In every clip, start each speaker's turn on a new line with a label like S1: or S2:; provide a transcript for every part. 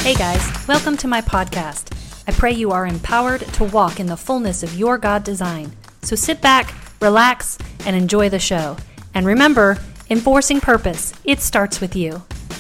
S1: Hey guys, welcome to my podcast. I pray you are empowered to walk in the fullness of your God design. So sit back, relax, and enjoy the show. And remember, enforcing purpose, it starts with you.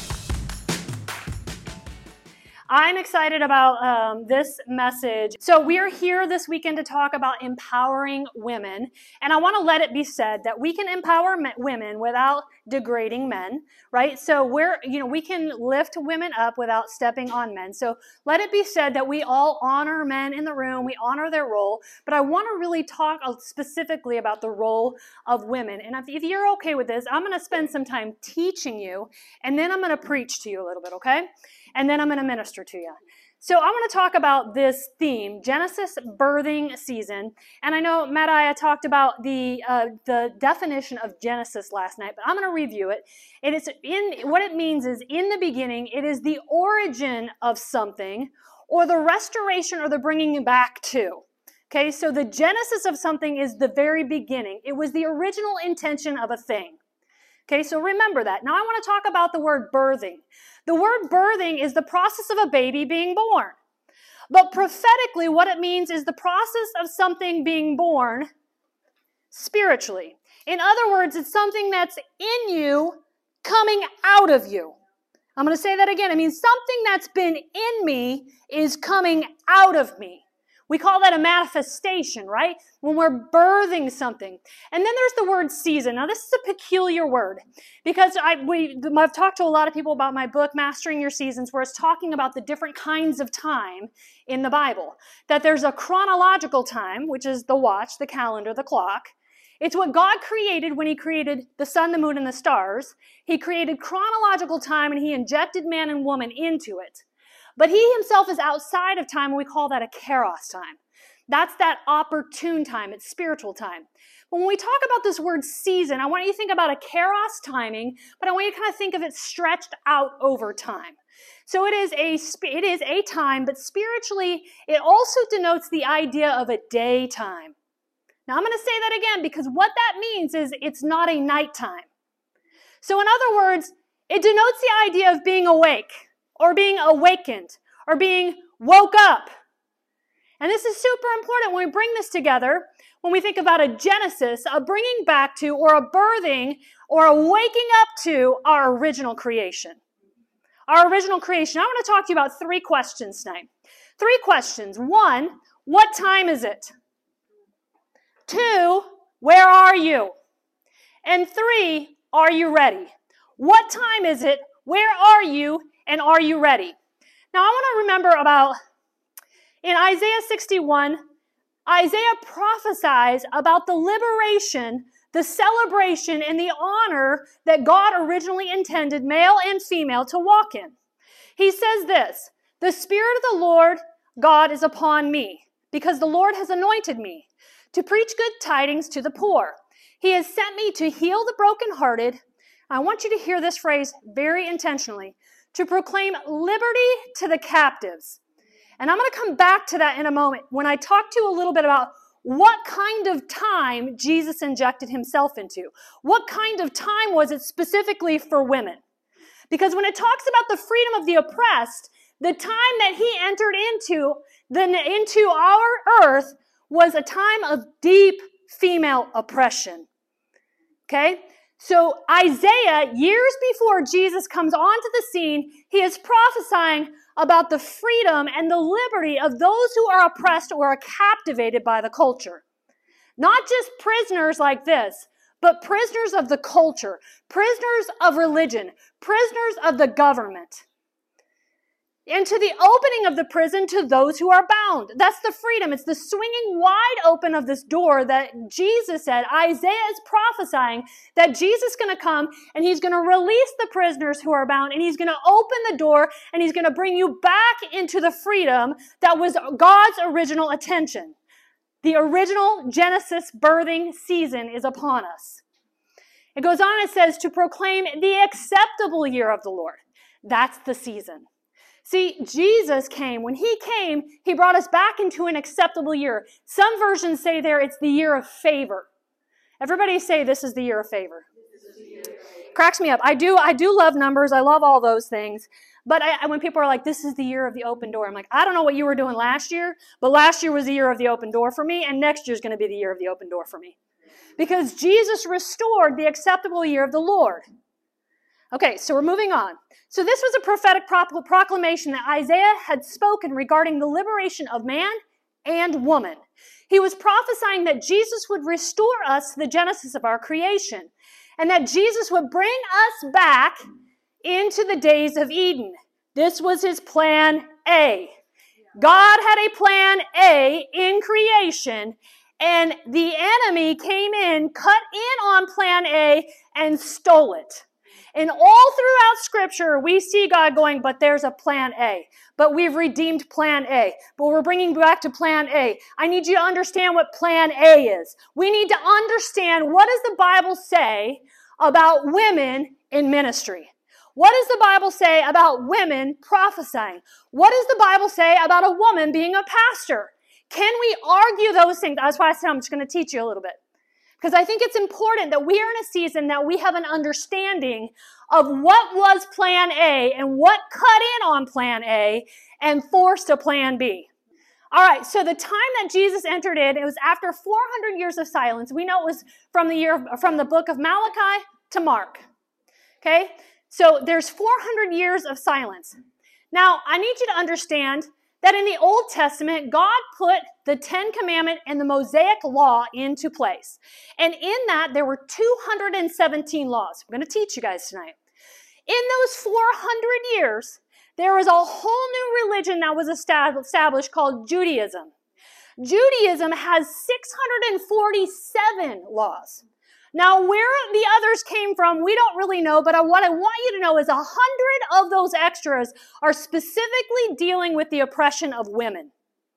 S1: I'm excited about this message. So we are here this weekend to talk about empowering women. And I want to let it be said that we can empower women without degrading men, right? So we can lift women up without stepping on men. So let it be said that we all honor men in the room. We honor their role. But I want to really talk specifically about the role of women. And if you're okay with this, I'm going to spend some time teaching you, and then I'm going to preach to you a little bit, okay? And then I'm going to minister to you. So I want to talk about this theme, Genesis birthing season. And I know Matt talked about the definition of Genesis last night, but I'm going to review it. What it means is, in the beginning, it is the origin of something, or the restoration or the bringing back to. Okay, so the genesis of something is the very beginning. It was the original intention of a thing. Okay, so remember that. Now I want to talk about the word birthing. The word birthing is the process of a baby being born. But prophetically, what it means is the process of something being born spiritually. In other words, it's something that's in you coming out of you. I'm going to say that again. It means something that's been in me is coming out of me. We call that a manifestation, right? When we're birthing something. And then there's the word season. Now, this is a peculiar word because I've talked to a lot of people about my book, Mastering Your Seasons, where it's talking about the different kinds of time in the Bible. That there's a chronological time, which is the watch, the calendar, the clock. It's what God created when He created the sun, the moon, and the stars. He created chronological time, and He injected man and woman into it. But He Himself is outside of time, and we call that a kairos time. That's that opportune time. It's spiritual time. But when we talk about this word season, I want you to think about a kairos timing, but I want you to kind of think of it stretched out over time. So it is a time, but spiritually, it also denotes the idea of a daytime. Now, I'm going to say that again because what that means is it's not a nighttime. So in other words, it denotes the idea of being awake, or being awakened, or being woke up. And this is super important when we bring this together, when we think about a genesis, a bringing back to, or a birthing, or a waking up to our original creation. Our original creation. I want to talk to you about 3 questions tonight. 3 questions. 1, what time is it? 2, where are you? And 3, are you ready? What time is it? Where are you? And are you ready? Now, I want to remember about, in Isaiah 61, Isaiah prophesies about the liberation, the celebration, and the honor that God originally intended male and female to walk in. He says this, "The Spirit of the Lord God is upon me, because the Lord has anointed me to preach good tidings to the poor. He has sent me to heal the brokenhearted." I want you to hear this phrase very intentionally. To proclaim liberty to the captives. And I'm going to come back to that in a moment when I talk to you a little bit about what kind of time Jesus injected Himself into. What kind of time was it specifically for women? Because when it talks about the freedom of the oppressed, the time that He entered into our earth was a time of deep female oppression. Okay? So Isaiah, years before Jesus comes onto the scene, he is prophesying about the freedom and the liberty of those who are oppressed or are captivated by the culture. Not just prisoners like this, but prisoners of the culture, prisoners of religion, prisoners of the government. And to the opening of the prison to those who are bound. That's the freedom. It's the swinging wide open of this door that Jesus said. Isaiah is prophesying that Jesus is going to come and He's going to release the prisoners who are bound, and He's going to open the door and He's going to bring you back into the freedom that was God's original intention. The original Genesis birthing season is upon us. It goes on, it says, to proclaim the acceptable year of the Lord. That's the season. See, Jesus came. When He came, He brought us back into an acceptable year. Some versions say there it's the year of favor. Everybody say this is the year of favor. Cracks me up. I do love numbers. I love all those things. But when people are like, this is the year of the open door, I'm like, I don't know what you were doing last year, but last year was the year of the open door for me, and next year is going to be the year of the open door for me. Because Jesus restored the acceptable year of the Lord. Okay, so we're moving on. So this was a prophetic proclamation that Isaiah had spoken regarding the liberation of man and woman. He was prophesying that Jesus would restore us to the genesis of our creation, and that Jesus would bring us back into the days of Eden. This was his plan A. God had a plan A in creation, and the enemy came in, cut in on plan A, and stole it. And all throughout Scripture, we see God going, but there's a plan A. But we've redeemed plan A. But we're bringing back to plan A. I need you to understand what plan A is. We need to understand, what does the Bible say about women in ministry? What does the Bible say about women prophesying? What does the Bible say about a woman being a pastor? Can we argue those things? That's why I said I'm just going to teach you a little bit. Because I think it's important that we are in a season that we have an understanding of what was plan A and what cut in on plan A and forced a plan B. All right, so the time that Jesus entered in, it was after 400 years of silence. We know it was from the book of Malachi to Mark. Okay? So there's 400 years of silence. Now, I need you to understand that in the Old Testament, God put the Ten Commandments and the Mosaic Law into place. And in that, there were 217 laws. I'm going to teach you guys tonight. In those 400 years, there was a whole new religion that was established called Judaism. Judaism has 647 laws. Now, where the others came from, we don't really know, but what I want you to know is 100 of those extras are specifically dealing with the oppression of women.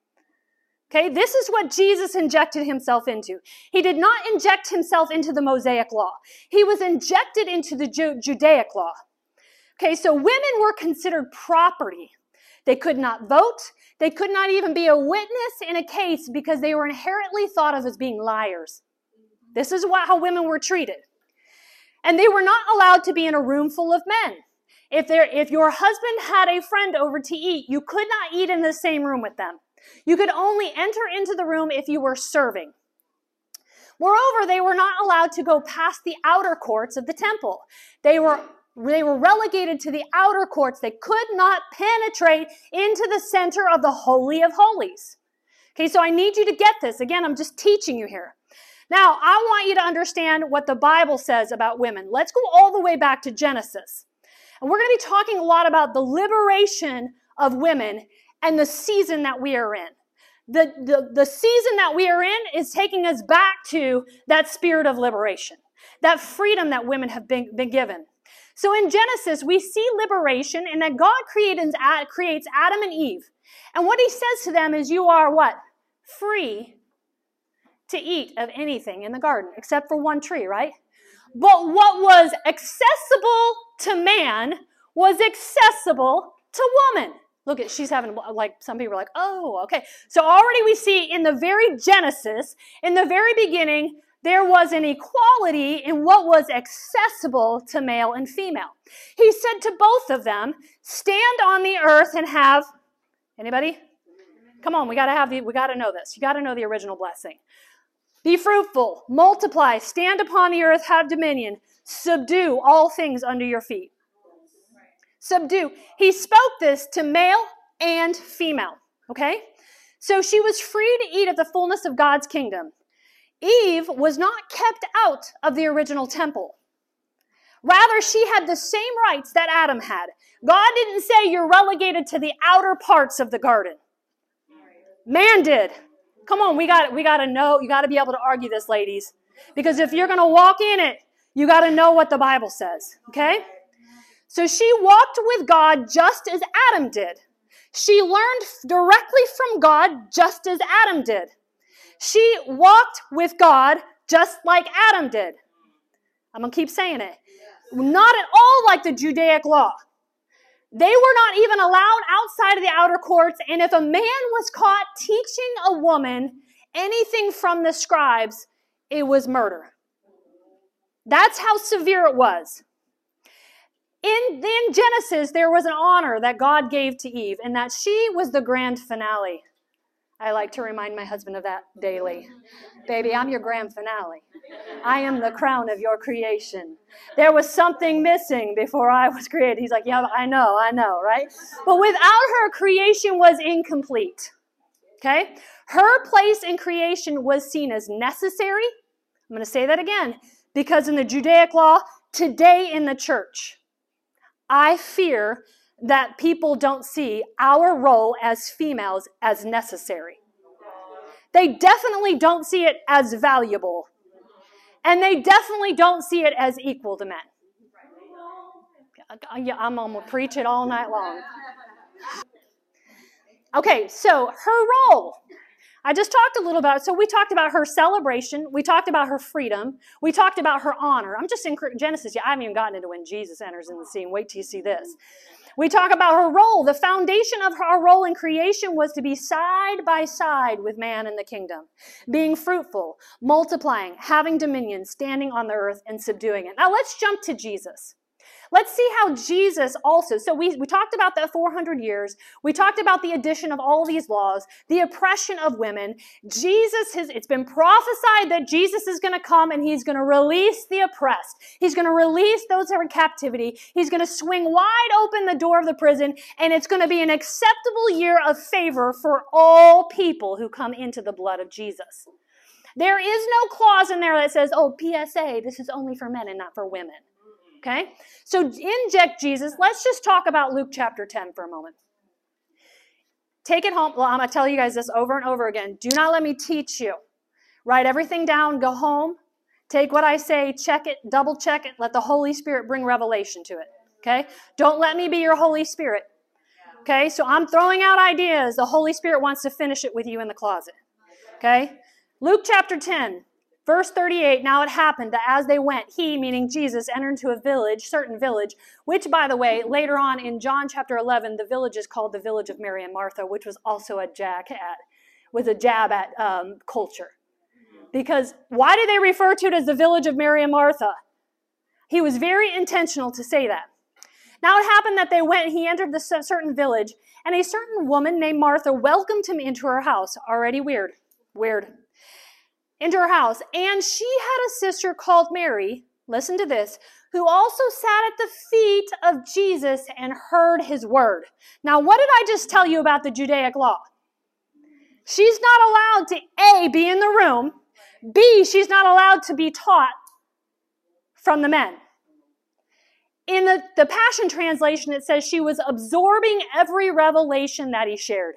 S1: Okay, this is what Jesus injected himself into. He did not inject himself into the Mosaic Law. He was injected into the Judaic Law. Okay, so women were considered property. They could not vote. They could not even be a witness in a case because they were inherently thought of as being liars. This is how women were treated. And they were not allowed to be in a room full of men. If your husband had a friend over to eat, you could not eat in the same room with them. You could only enter into the room if you were serving. Moreover, they were not allowed to go past the outer courts of the temple. They were relegated to the outer courts. They could not penetrate into the center of the Holy of Holies. Okay, so I need you to get this. Again, I'm just teaching you here. Now, I want you to understand what the Bible says about women. Let's go all the way back to Genesis. And we're going to be talking a lot about the liberation of women and the season that we are in. The season that we are in is taking us back to that spirit of liberation, that freedom that women have been given. So in Genesis, we see liberation in that God creates Adam and Eve. And what he says to them is, you are what? Free to eat of anything in the garden, except for one tree, right? But what was accessible to man was accessible to woman. Look at, she's having, like, some people are like, oh, okay. So already we see in the very Genesis, in the very beginning, there was an equality in what was accessible to male and female. He said to both of them, stand on the earth and have, anybody? Come on, we got to know this. You got to know the original blessing. Be fruitful, multiply, stand upon the earth, have dominion, subdue all things under your feet. Subdue. He spoke this to male and female, okay? So she was free to eat of the fullness of God's kingdom. Eve was not kept out of the original temple. Rather, she had the same rights that Adam had. God didn't say you're relegated to the outer parts of the garden. Man did. Come on, we got to know, you got to be able to argue this, ladies. Because if you're going to walk in it, you got to know what the Bible says, okay? So she walked with God just as Adam did. She learned directly from God just as Adam did. She walked with God just like Adam did. I'm going to keep saying it. Not at all like the Judaic law. They were not even allowed outside of the outer courts, and if a man was caught teaching a woman anything from the scribes, it was murder. That's how severe it was. In Genesis, there was an honor that God gave to Eve, and that she was the grand finale. I like to remind my husband of that daily. Baby, I'm your grand finale. I am the crown of your creation. There was something missing before I was created. He's like, yeah, I know, right? But without her, creation was incomplete. Okay? Her place in creation was seen as necessary. I'm going to say that again. Because in the Judaic law, today in the church, I fear that people don't see our role as females as necessary. They definitely don't see it as valuable. And they definitely don't see it as equal to men. I'm going to preach it all night long. Okay, so her role. I just talked a little about it. So we talked about her celebration. We talked about her freedom. We talked about her honor. I'm just in Genesis. Yeah, I haven't even gotten into when Jesus enters in the scene. Wait till you see this. We talk about her role. The foundation of her role in creation was to be side by side with man in the kingdom, being fruitful, multiplying, having dominion, standing on the earth and subduing it. Now let's jump to Jesus. Let's see how Jesus also, so we talked about that 400 years. We talked about the addition of all these laws, the oppression of women. It's been prophesied that Jesus is going to come and he's going to release the oppressed. He's going to release those who are in captivity. He's going to swing wide open the door of the prison, and it's going to be an acceptable year of favor for all people who come into the blood of Jesus. There is no clause in there that says, oh, PSA, this is only for men and not for women. Okay? So inject Jesus. Let's just talk about Luke chapter 10 for a moment. Take it home. Well, I'm going to tell you guys this over and over again. Do not let me teach you. Write everything down. Go home. Take what I say. Check it. Double check it. Let the Holy Spirit bring revelation to it. Okay? Don't let me be your Holy Spirit. Okay? So I'm throwing out ideas. The Holy Spirit wants to finish it with you in the closet. Okay? Luke chapter 10. Verse 38, now it happened that as they went, he, meaning Jesus, entered into a certain village, which, by the way, later on in John chapter 11, the village is called the village of Mary and Martha, which was also a jab at culture. Because why do they refer to it as the village of Mary and Martha? He was very intentional to say that. Now it happened that they went, he entered this certain village, and a certain woman named Martha welcomed him into her house. Already weird. Into her house. And she had a sister called Mary, listen to this, who also sat at the feet of Jesus and heard his word. Now, what did I just tell you about the Judaic law? She's not allowed to, A, be in the room, B, she's not allowed to be taught from the men. In the Passion Translation, it says she was absorbing every revelation that he shared.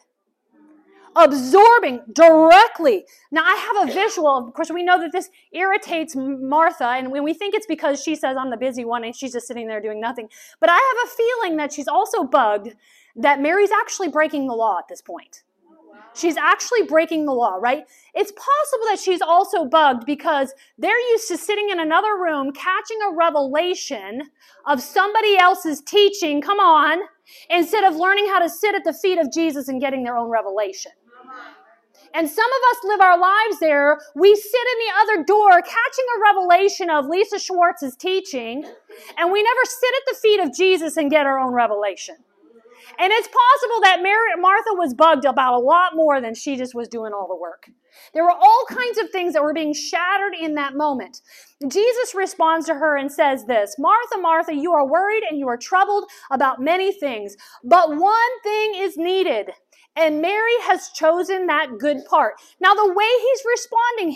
S1: Absorbing directly. Now, I have a visual. Of course, we know that this irritates Martha, and when we think it's because she says, I'm the busy one, and she's just sitting there doing nothing. But I have a feeling that she's also bugged that Mary's actually breaking the law at this point. She's actually breaking the law, right? It's possible that she's also bugged because they're used to sitting in another room, catching a revelation of somebody else's teaching, come on, instead of learning how to sit at the feet of Jesus and getting their own revelation. And some of us live our lives there. We sit in the other door catching a revelation of Lisa Schwartz's teaching, and we never sit at the feet of Jesus and get our own revelation. And it's possible that Martha was bugged about a lot more than she just was doing all the work. There were all kinds of things that were being shattered in that moment. Jesus responds to her and says this, Martha, Martha, you are worried and you are troubled about many things, but one thing is needed, and Mary has chosen that good part. Now, the way he's responding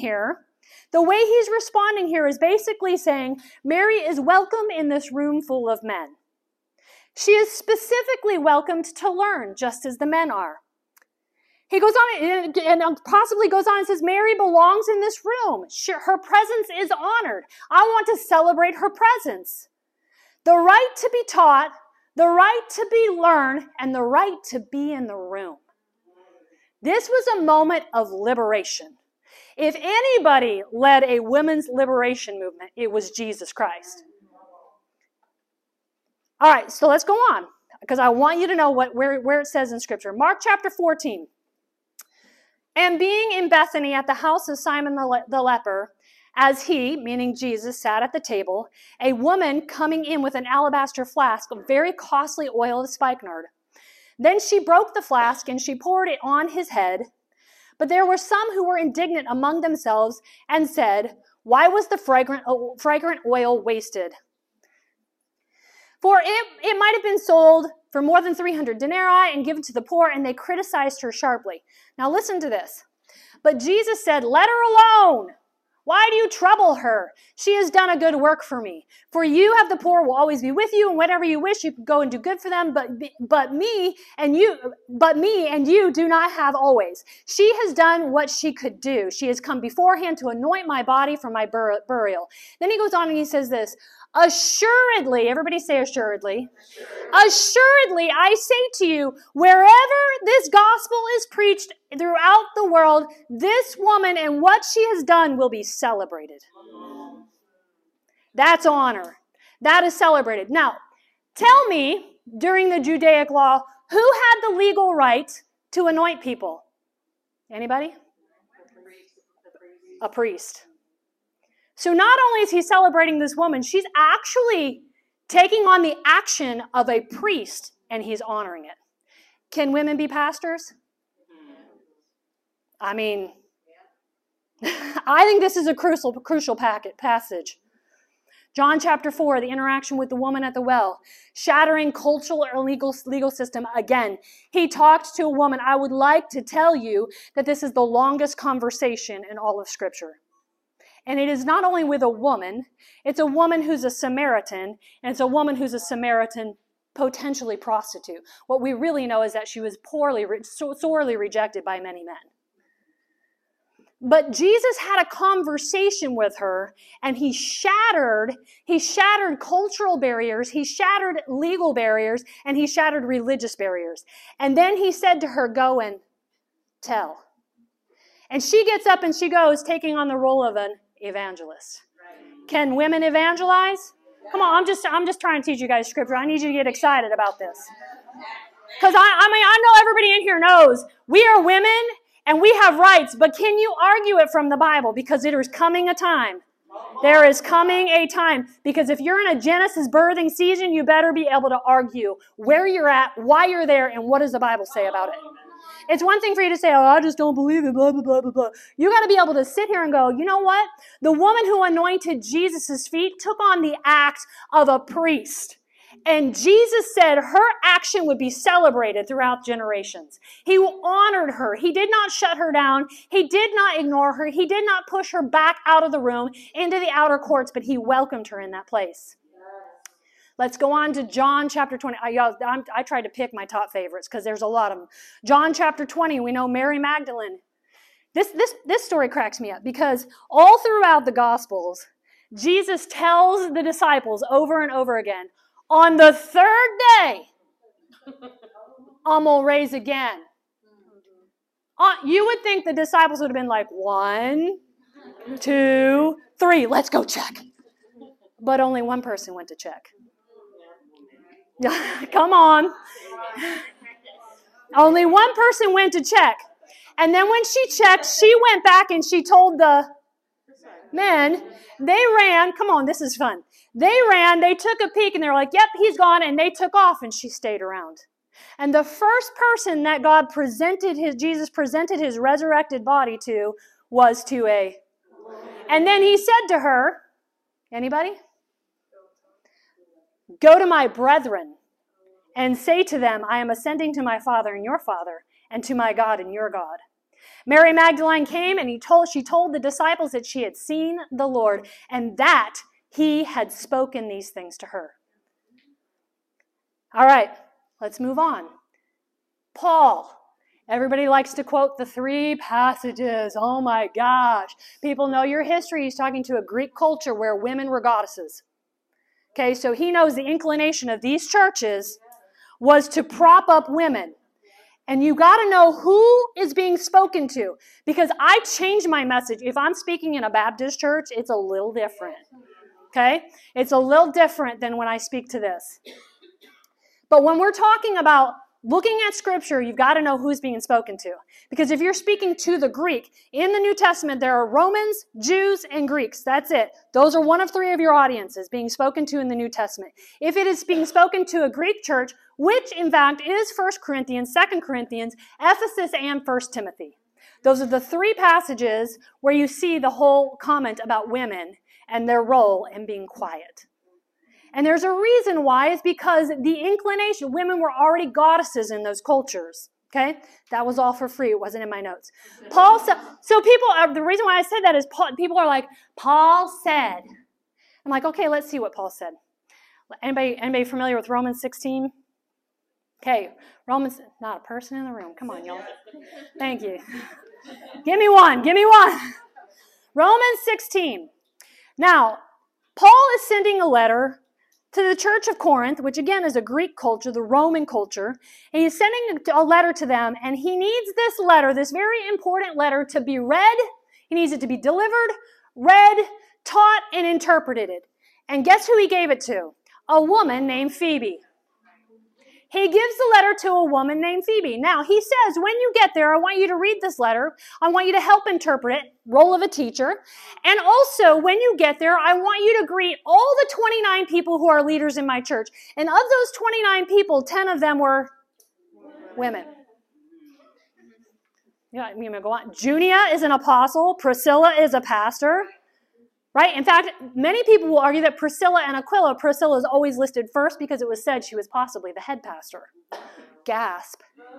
S1: here is basically saying, Mary is welcome in this room full of men. She is specifically welcomed to learn, just as the men are. He goes on and possibly goes on and says, Mary belongs in this room. Her presence is honored. I want to celebrate her presence. The right to be taught, the right to be learned, and the right to be in the room. This was a moment of liberation. If anybody led a women's liberation movement, it was Jesus Christ. All right, so let's go on, because I want you to know where it says in Scripture. Mark chapter 14. And being in Bethany at the house of Simon the leper, As he, meaning Jesus, sat at the table, a woman coming in with an alabaster flask of very costly oil of spikenard. Then she broke the flask and she poured it on his head. But there were some who were indignant among themselves and said, "Why was the fragrant oil wasted? For it might have been sold for more than 300 denarii and given to the poor," and they criticized her sharply. Now listen to this. But Jesus said, "Let her alone. Why do you trouble her? She has done a good work for me. For you have the poor will always be with you, and whatever you wish, you can go and do good for them. But me and you do not have always. She has done what she could do. She has come beforehand to anoint my body for my burial." Then he goes on and he says this, "Assuredly," everybody say assuredly. "Assuredly, I say to you, wherever this gospel is preached throughout the world, this woman and what she has done will be celebrated." That's honor. That is celebrated. Now, tell me, during the Judaic law, who had the legal right to anoint people? Anybody? A priest. So not only is he celebrating this woman, she's actually taking on the action of a priest, and he's honoring it. Can women be pastors? I mean, I think this is a crucial passage. John chapter 4, the interaction with the woman at the well, shattering cultural or legal system again. He talked to a woman. I would like to tell you that this is the longest conversation in all of Scripture. And it is not only with a woman, it's a woman who's a Samaritan, and it's a woman who's a Samaritan, potentially prostitute. What we really know is that she was sorely rejected by many men. But Jesus had a conversation with her, and he shattered cultural barriers, he shattered legal barriers, and he shattered religious barriers. And then he said to her, "Go and tell." And she gets up and she goes, taking on the role of an evangelist. Can women evangelize? Come on, I'm just trying to teach you guys Scripture. I need you to get excited about this. Because I know everybody in here knows we are women and we have rights, but can you argue it from the Bible? Because there is coming a time. There is coming a time. Because if you're in a Genesis birthing season, you better be able to argue where you're at, why you're there, and what does the Bible say about it. It's one thing for you to say, "Oh, I just don't believe it, blah, blah, blah, blah, blah." You got to be able to sit here and go, you know what? The woman who anointed Jesus' feet took on the act of a priest. And Jesus said her action would be celebrated throughout generations. He honored her. He did not shut her down. He did not ignore her. He did not push her back out of the room into the outer courts, but he welcomed her in that place. Let's go on to John chapter 20. I tried to pick my top favorites because there's a lot of them. John chapter 20, we know Mary Magdalene. This story cracks me up because all throughout the Gospels, Jesus tells the disciples over and over again, on the third day, I'm going to raise again. You would think the disciples would have been like, 1, 2, 3, let's go check. But only one person went to check. Come on. Only one person went to check. And then when she checked, she went back and she told the men, they ran. Come on, this is fun. They ran, they took a peek, and they were like, "Yep, he's gone," and they took off, and she stayed around. And the first person that Jesus presented his resurrected body to was to a. And then he said to her, anybody? "Go to my brethren and say to them, I am ascending to my Father and your Father, and to my God and your God." Mary Magdalene came and she told the disciples that she had seen the Lord and that he had spoken these things to her. All right, let's move on. Paul. Everybody likes to quote the 3 passages. Oh my gosh. People know your history. He's talking to a Greek culture where women were goddesses. Okay, so he knows the inclination of these churches was to prop up women. And you got to know who is being spoken to. Because I change my message. If I'm speaking in a Baptist church, it's a little different. Okay? It's a little different than when I speak to this. But when we're talking about looking at Scripture, you've got to know who's being spoken to. Because if you're speaking to the Greek, in the New Testament, there are Romans, Jews, and Greeks. That's it. Those are one of three of your audiences being spoken to in the New Testament. If it is being spoken to a Greek church, which in fact is 1 Corinthians, 2 Corinthians, Ephesus, and 1 Timothy. Those are the three passages where you see the whole comment about women and their role in being quiet. And there's a reason why. It's because the inclination, women were already goddesses in those cultures. Okay? That was all for free. It wasn't in my notes. Paul said, so people, the reason why I said that is people are like, Paul said. I'm like, okay, let's see what Paul said. Anybody familiar with Romans 16? Okay, Romans, not a person in the room. Come on, y'all. Thank you. Give me one. Romans 16. Now, Paul is sending a letter to the church of Corinth, which again is a Greek culture, the Roman culture, and he's sending a letter to them, and he needs this letter, this very important letter, to be read. He needs it to be delivered, read, taught, and interpreted. And guess who he gave it to? A woman named Phoebe. He gives the letter to a woman named Phoebe. Now, he says, when you get there, I want you to read this letter. I want you to help interpret it, role of a teacher. And also, when you get there, I want you to greet all the 29 people who are leaders in my church. And of those 29 people, 10 of them were women. Yeah, I'm going to go on. Junia is an apostle. Priscilla is a pastor. Right? In fact, many people will argue that Priscilla is always listed first because it was said she was possibly the head pastor. Gasp.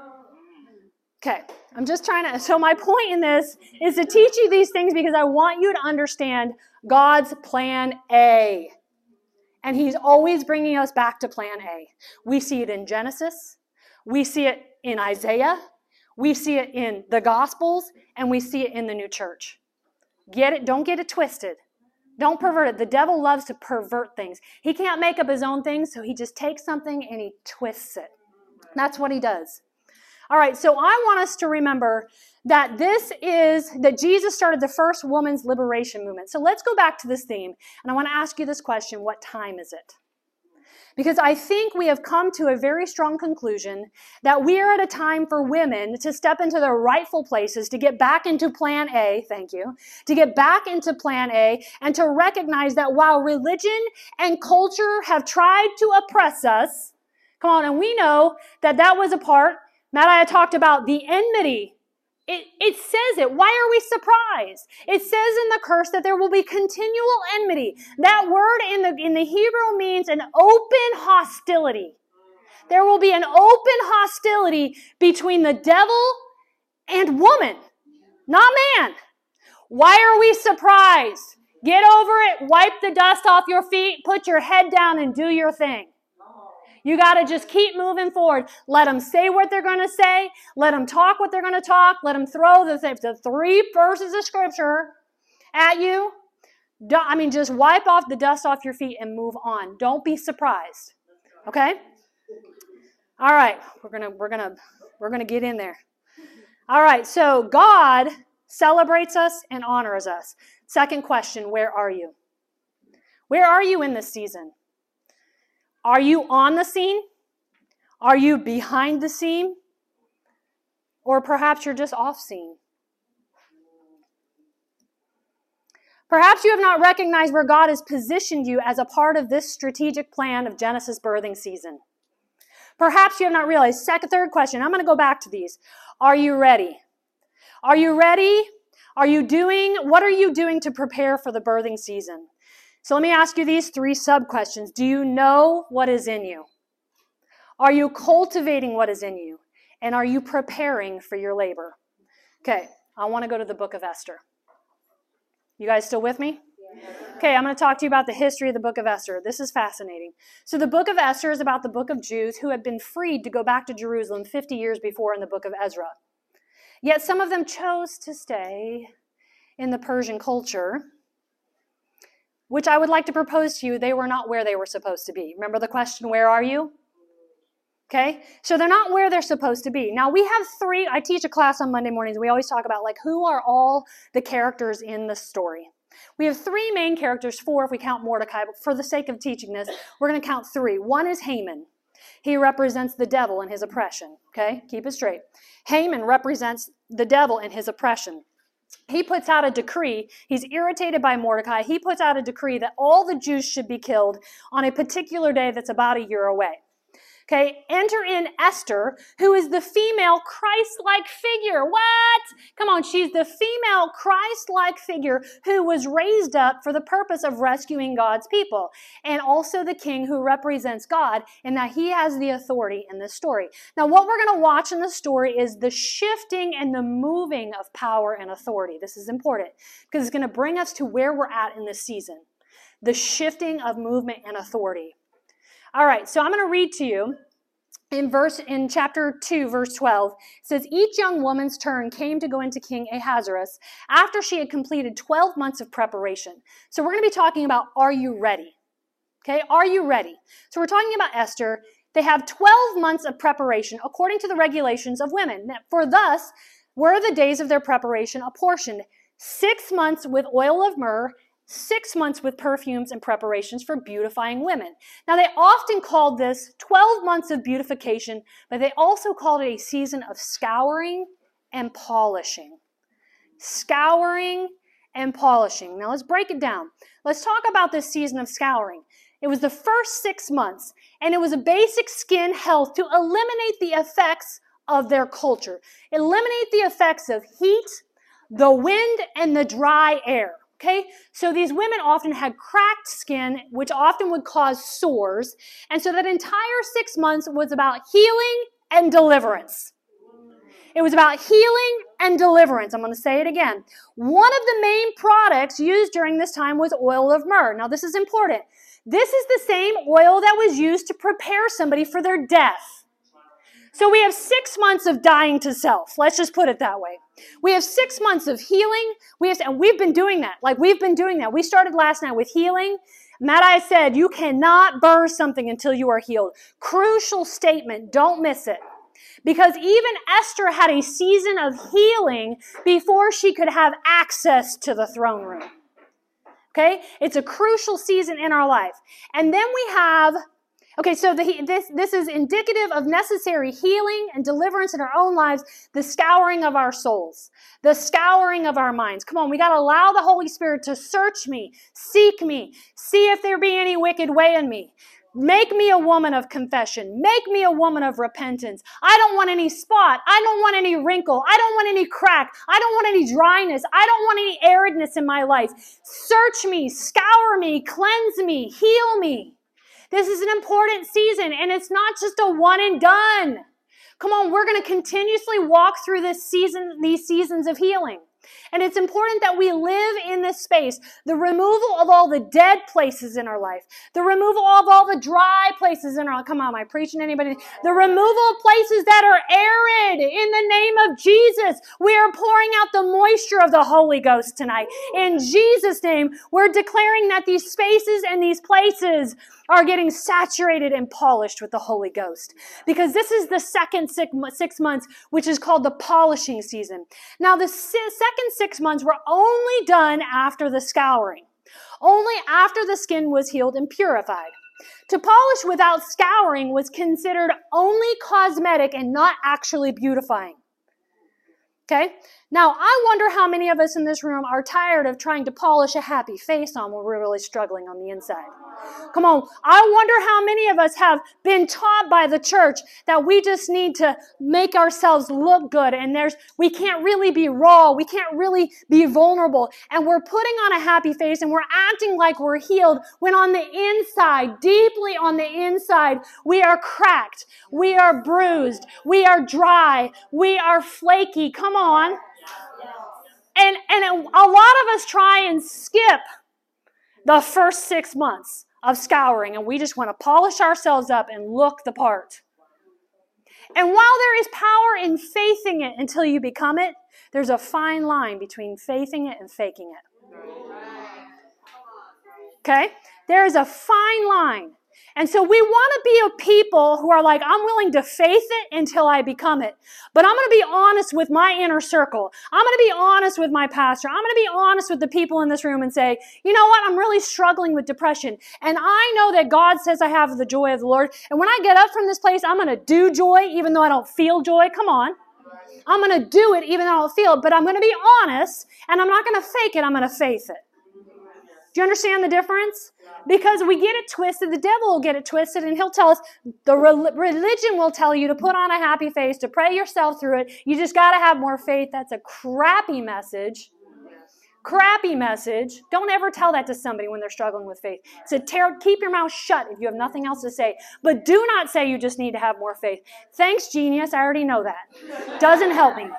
S1: Okay, I'm just trying to, so my point in this is to teach you these things because I want you to understand God's plan A. And he's always bringing us back to plan A. We see it in Genesis. We see it in Isaiah. We see it in the Gospels. And we see it in the new church. Get it? Don't get it twisted. Don't pervert it. The devil loves to pervert things. He can't make up his own things, so he just takes something and he twists it. That's what he does. All right, so I want us to remember that that Jesus started the first woman's liberation movement. So let's go back to this theme, and I want to ask you this question: what time is it? Because I think we have come to a very strong conclusion that we are at a time for women to step into their rightful places, to get back into plan A, thank you, to get back into plan A, and to recognize that while religion and culture have tried to oppress us, come on, and we know that that was a part, Matt and I talked about the enmity. It says it. Why are we surprised? It says in the curse that there will be continual enmity. That word in the Hebrew means an open hostility. There will be an open hostility between the devil and woman, not man. Why are we surprised? Get over it. Wipe the dust off your feet. Put your head down and do your thing. You got to just keep moving forward. Let them say what they're going to say. Let them talk what they're going to talk. Let them throw the 3 verses of Scripture at you. Just wipe off the dust off your feet and move on. Don't be surprised. Okay? All right. We're gonna get in there. All right. So God celebrates us and honors us. Second question, where are you? Where are you in this season? Are you on the scene? Are you behind the scene? Or perhaps you're just off scene. Perhaps you have not recognized where God has positioned you as a part of this strategic plan of Genesis birthing season. Perhaps you have not realized. Third question, I'm going to go back to these. Are you ready? Are you ready? What are you doing to prepare for the birthing season? So let me ask you these 3 sub-questions. Do you know what is in you? Are you cultivating what is in you? And are you preparing for your labor? Okay, I want to go to the book of Esther. You guys still with me? Okay, I'm going to talk to you about the history of the book of Esther. This is fascinating. So the book of Esther is about the book of Jews who had been freed to go back to Jerusalem 50 years before in the book of Ezra. Yet some of them chose to stay in the Persian culture, which I would like to propose to you, they were not where they were supposed to be. Remember the question, where are you? Okay, so they're not where they're supposed to be. Now we have 3, I teach a class on Monday mornings, and we always talk about who are all the characters in the story. We have 3 main characters, 4 if we count Mordecai, but for the sake of teaching this, we're going to count 3. One is Haman. He represents the devil and his oppression. Okay? Keep it straight. Haman represents the devil and his oppression. He puts out a decree. He's irritated by Mordecai. He puts out a decree that all the Jews should be killed on a particular day that's about a year away. Okay, enter in Esther, who is the female Christ-like figure. What? Come on, she's the female Christ-like figure who was raised up for the purpose of rescuing God's people. And also the king who represents God in that he has the authority in this story. Now, what we're going to watch in the story is the shifting and the moving of power and authority. This is important because it's going to bring us to where we're at in this season. The shifting of movement and authority. All right, so I'm going to read to you in chapter 2, verse 12. It says, each young woman's turn came to go into King Ahasuerus after she had completed 12 months of preparation. So we're going to be talking about, are you ready? Okay, are you ready? So we're talking about Esther. They have 12 months of preparation according to the regulations of women. For thus were the days of their preparation apportioned, 6 months with oil of myrrh, 6 months with perfumes and preparations for beautifying women. Now, they often called this 12 months of beautification, but they also called it a season of scouring and polishing. Scouring and polishing. Now, let's break it down. Let's talk about this season of scouring. It was the first 6 months, and it was a basic skin health to eliminate the effects of their culture. Eliminate the effects of heat, the wind, and the dry air. Okay, so these women often had cracked skin, which often would cause sores. And so that entire 6 months was about healing and deliverance. It was about healing and deliverance. I'm going to say it again. One of the main products used during this time was oil of myrrh. Now, this is important. This is the same oil that was used to prepare somebody for their death. So we have 6 months of dying to self. Let's just put it that way. We have 6 months of healing. And we've been doing that. We've been doing that. We started last night with healing. Matt, I said, you cannot burn something until you are healed. Crucial statement. Don't miss it. Because even Esther had a season of healing before she could have access to the throne room. Okay? It's a crucial season in our life. And then we have... Okay, so this is indicative of necessary healing and deliverance in our own lives, the scouring of our souls, the scouring of our minds. Come on, we got to allow the Holy Spirit to search me, seek me, see if there be any wicked way in me. Make me a woman of confession. Make me a woman of repentance. I don't want any spot. I don't want any wrinkle. I don't want any crack. I don't want any dryness. I don't want any aridness in my life. Search me, scour me, cleanse me, heal me. This is an important season, and it's not just a one and done. Come on, we're going to continuously walk through these seasons of healing. And it's important that we live in this space. The removal of all the dead places in our life. The removal of all the dry places in our life. Come on, am I preaching to anybody? The removal of places that are arid in the name of Jesus. We are pouring out the moisture of the Holy Ghost tonight. In Jesus' name, we're declaring that these spaces and these places are getting saturated and polished with the Holy Ghost. Because this is the second 6 months, which is called the polishing season. Now, the second 6 months were only done after the scouring. Only after the skin was healed and purified. To polish without scouring was considered only cosmetic and not actually beautifying. Okay? Now, I wonder how many of us in this room are tired of trying to polish a happy face on when we're really struggling on the inside. Come on. I wonder how many of us have been taught by the church that we just need to make ourselves look good and we can't really be raw. We can't really be vulnerable. And we're putting on a happy face and we're acting like we're healed when on the inside, deeply on the inside, we are cracked. We are bruised. We are dry. We are flaky. Come on. And a lot of us try and skip the first 6 months of scouring, and we just want to polish ourselves up and look the part. And while there is power in faithing it until you become it, there's a fine line between faithing it and faking it. Okay? There is a fine line. And so we want to be a people who are like, I'm willing to faith it until I become it. But I'm going to be honest with my inner circle. I'm going to be honest with my pastor. I'm going to be honest with the people in this room and say, you know what? I'm really struggling with depression. And I know that God says I have the joy of the Lord. And when I get up from this place, I'm going to do joy even though I don't feel joy. Come on. I'm going to do it even though I don't feel it. But I'm going to be honest, and I'm not going to fake it. I'm going to faith it. Do you understand the difference? Because we get it twisted. The devil will get it twisted, and he'll tell us, the religion will tell you to put on a happy face, to pray yourself through it. You just got to have more faith. That's a crappy message. Crappy message. Don't ever tell that to somebody when they're struggling with faith. Keep your mouth shut if you have nothing else to say. But do not say you just need to have more faith. Thanks, genius. I already know that. Doesn't help me.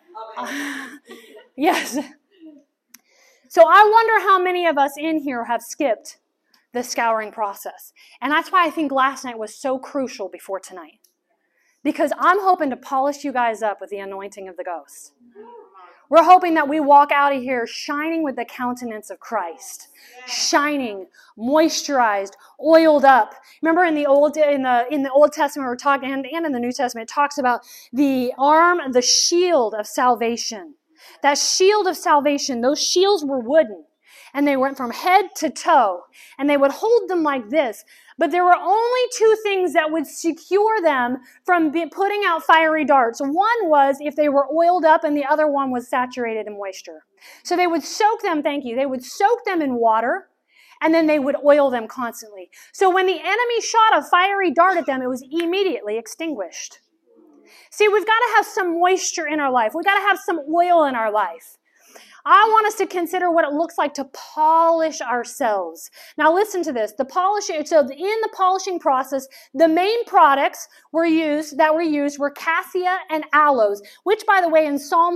S1: Yes. So I wonder how many of us in here have skipped the scouring process. And that's why I think last night was so crucial before tonight. Because I'm hoping to polish you guys up with the anointing of the Ghost. We're hoping that we walk out of here shining with the countenance of Christ. Shining, moisturized, oiled up. Remember in the Old Testament we're talking, and in the New Testament, it talks about the arm, the shield of salvation. That shield of salvation, those shields were wooden. And they went from head to toe. And they would hold them like this. But there were only two things that would secure them from putting out fiery darts. One was if they were oiled up, and the other one was saturated in moisture. So they would soak them, they would soak them in water, and then they would oil them constantly. So when the enemy shot a fiery dart at them, it was immediately extinguished. See, we've got to have some moisture in our life. We've got to have some oil in our life. I want us to consider what it looks like to polish ourselves. Now listen to this. So in the polishing process, the main products were used were cassia and aloes, which by the way in Psalm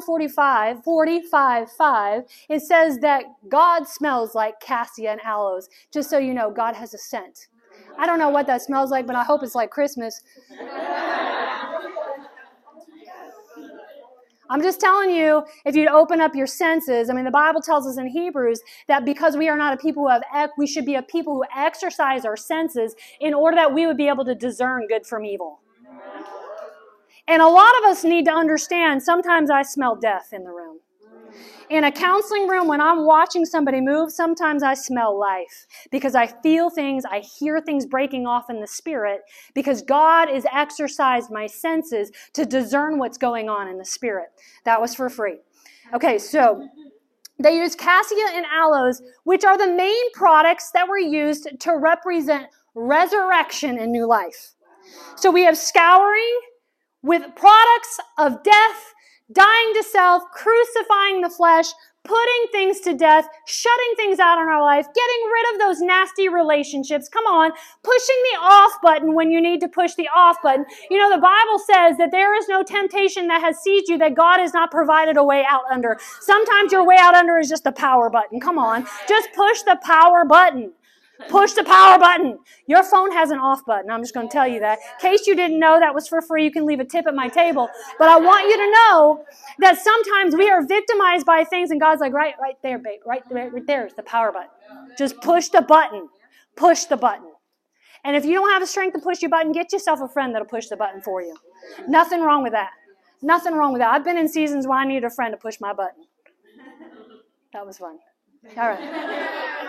S1: 45:5, it says that God smells like cassia and aloes. Just so you know, God has a scent. I don't know what that smells like, but I hope it's like Christmas. I'm just telling you, if you'd open up your senses, the Bible tells us in Hebrews that because we are not a people we should be a people who exercise our senses in order that we would be able to discern good from evil. And a lot of us need to understand, sometimes I smell death in the room. In a counseling room, when I'm watching somebody move, sometimes I smell life because I feel things, I hear things breaking off in the spirit because God has exercised my senses to discern what's going on in the spirit. That was for free. Okay, so they use cassia and aloes, which are the main products that were used to represent resurrection and new life. So we have scouring with products of death, dying to self, crucifying the flesh, putting things to death, shutting things out in our life, getting rid of those nasty relationships. Come on, pushing the off button when you need to push the off button. You know, the Bible says that there is no temptation that has seized you that God has not provided a way out under. Sometimes your way out under is just the power button. Come on, just push the power button. Push the power button. Your phone has an off button. I'm just going to tell you that. In case you didn't know, that was for free. You can leave a tip at my table. But I want you to know that sometimes we are victimized by things, and God's like, right there, babe. Right there's the power button. Just push the button. Push the button. And if you don't have the strength to push your button, get yourself a friend that'll push the button for you. Nothing wrong with that. Nothing wrong with that. I've been in seasons where I needed a friend to push my button. That was fun. All right.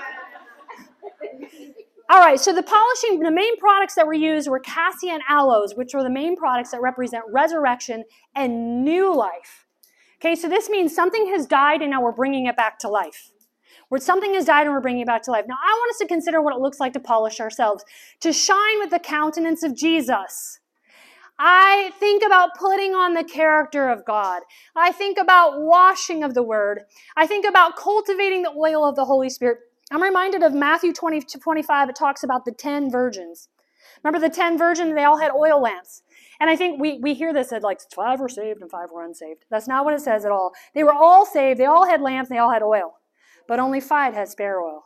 S1: All right, so the main products that were used were cassia and aloes, which were the main products that represent resurrection and new life. Okay, so this means something has died and now we're bringing it back to life. Where something has died and we're bringing it back to life. Now, I want us to consider what it looks like to polish ourselves, to shine with the countenance of Jesus. I think about putting on the character of God. I think about washing of the Word. I think about cultivating the oil of the Holy Spirit. I'm reminded of Matthew 20-25. It talks about the 10 virgins. Remember the 10 virgins? They all had oil lamps. And I think we hear this as like 5 were saved and 5 were unsaved. That's not what it says at all. They were all saved. They all had lamps. They all had oil. But only 5 had spare oil.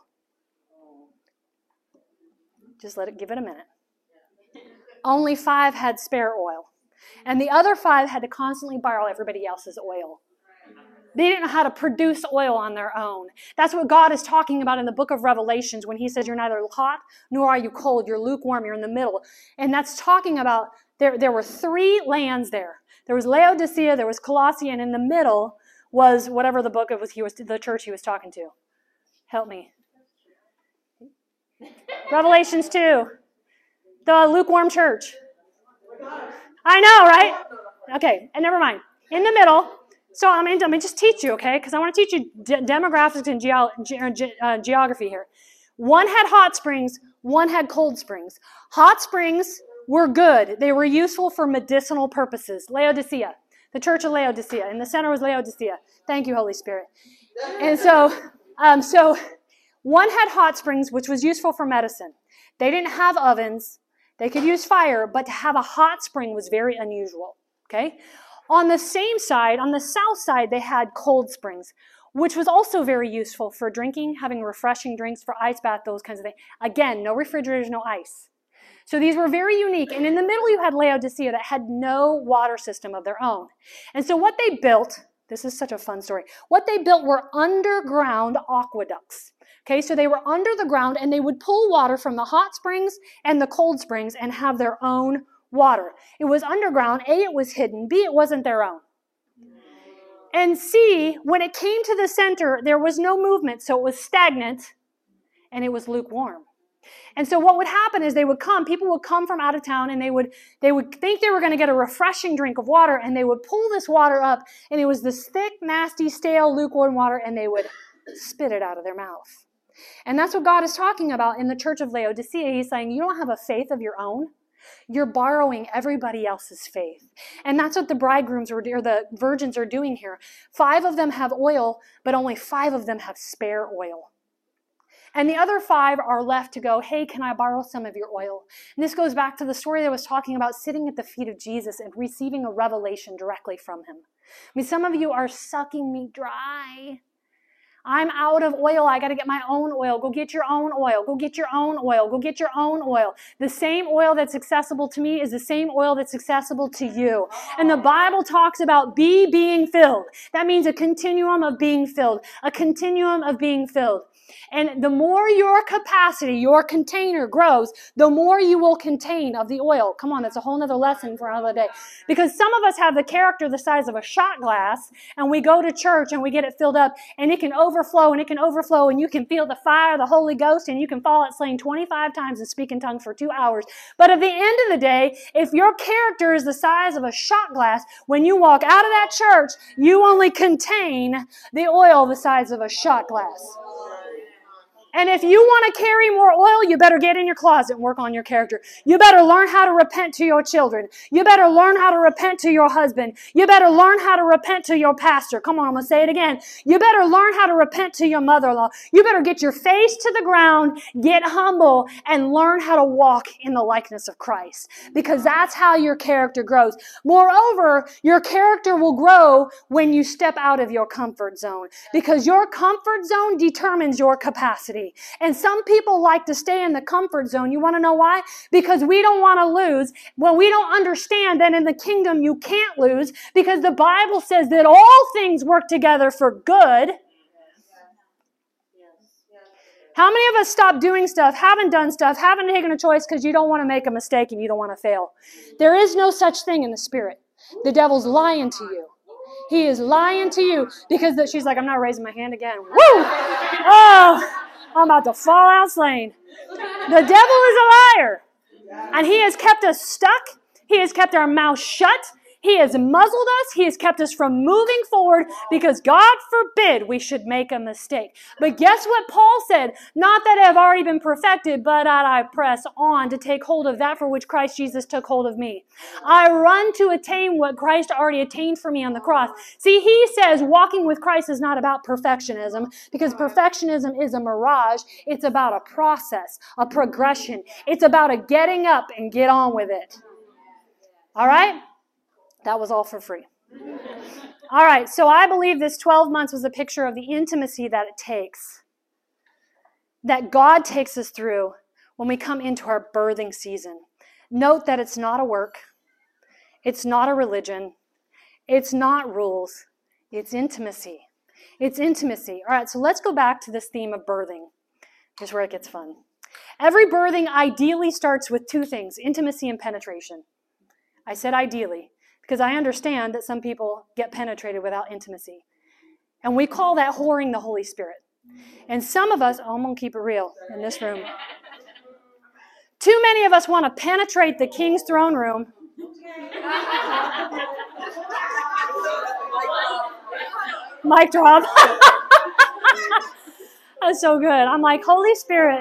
S1: Just give it a minute. Only 5 had spare oil. And the other 5 had to constantly borrow everybody else's oil. They didn't know how to produce oil on their own. That's what God is talking about in the book of Revelations when he says you're neither hot nor are you cold. You're lukewarm. You're in the middle. And that's talking about there were three lands there. There was Laodicea, there was Colossae, and in the middle was whatever the book of the church he was talking to. Help me. Revelations 2. The lukewarm church. I know, right? Okay, and never mind. In the middle. So I'm going to just teach you, okay? Because I want to teach you demographics and geography here. One had hot springs, one had cold springs. Hot springs were good. They were useful for medicinal purposes. Laodicea, the church of Laodicea. In the center was Laodicea. Thank you, Holy Spirit. And so one had hot springs, which was useful for medicine. They didn't have ovens. They could use fire, but to have a hot spring was very unusual, okay? On the same side, on the south side, they had cold springs, which was also very useful for drinking, having refreshing drinks, for ice bath, those kinds of things. Again, no refrigerators, no ice. So these were very unique. And in the middle, you had Laodicea that had no water system of their own. And so what they built, this is such a fun story, what they built were underground aqueducts. Okay, so they were under the ground, and they would pull water from the hot springs and the cold springs and have their own water. It was underground. A, it was hidden. B, it wasn't their own. And C, when it came to the center, there was no movement, so it was stagnant, and it was lukewarm. And so what would happen is people would come from out of town, and they would think they were going to get a refreshing drink of water, and they would pull this water up, and it was this thick, nasty, stale, lukewarm water, and they would spit it out of their mouth. And that's what God is talking about in the church of Laodicea. He's saying, you don't have a faith of your own. You're borrowing everybody else's faith. And that's what the bridegrooms or the virgins are doing here. 5 of them have oil, but only 5 of them have spare oil. And the other 5 are left to go, hey, can I borrow some of your oil? And this goes back to the story that I was talking about, sitting at the feet of Jesus and receiving a revelation directly from him. I mean, some of you are sucking me dry. I'm out of oil. I got to get my own oil. Go get your own oil. Go get your own oil. Go get your own oil. The same oil that's accessible to me is the same oil that's accessible to you. And the Bible talks about being filled. That means a continuum of being filled. A continuum of being filled. And the more your capacity, your container grows, the more you will contain of the oil. Come on, that's a whole other lesson for another day. Because some of us have the character the size of a shot glass, and we go to church and we get it filled up, and it can overflow, and you can feel the fire of the Holy Ghost, and you can fall out slain 25 times and speak in tongues for 2 hours. But at the end of the day, if your character is the size of a shot glass, when you walk out of that church, you only contain the oil the size of a shot glass. And if you want to carry more oil, you better get in your closet and work on your character. You better learn how to repent to your children. You better learn how to repent to your husband. You better learn how to repent to your pastor. Come on, I'm going to say it again. You better learn how to repent to your mother-in-law. You better get your face to the ground, get humble, and learn how to walk in the likeness of Christ. Because that's how your character grows. Moreover, your character will grow when you step out of your comfort zone. Because your comfort zone determines your capacity. And some people like to stay in the comfort zone. You want to know why? Because we don't want to lose. Well, we don't understand that in the kingdom you can't lose, because the Bible says that all things work together for good. How many of us stop doing stuff, haven't done stuff, haven't taken a choice because you don't want to make a mistake and you don't want to fail? There is no such thing in the spirit. The devil's lying to you. He is lying to you because she's like, I'm not raising my hand again. Woo! Oh! I'm about to fall out slain. The devil is a liar. And he has kept us stuck. He has kept our mouth shut. He has muzzled us. He has kept us from moving forward because God forbid we should make a mistake. But guess what Paul said? Not that I have already been perfected, but that I press on to take hold of that for which Christ Jesus took hold of me. I run to attain what Christ already attained for me on the cross. See, he says walking with Christ is not about perfectionism, because perfectionism is a mirage. It's about a process, a progression. It's about a getting up and get on with it. All right? That was all for free. All right, so I believe this 12 months was a picture of the intimacy that it takes, that God takes us through when we come into our birthing season. Note that it's not a work. It's not a religion. It's not rules. It's intimacy. It's intimacy. All right, so let's go back to this theme of birthing. Here's where it gets fun. Every birthing ideally starts with two things, intimacy and penetration. I said ideally, because I understand that some people get penetrated without intimacy. And we call that whoring the Holy Spirit. And some of us, I'm going to keep it real in this room. Too many of us want to penetrate the King's throne room. Mic drop. That's so good. I'm like, Holy Spirit.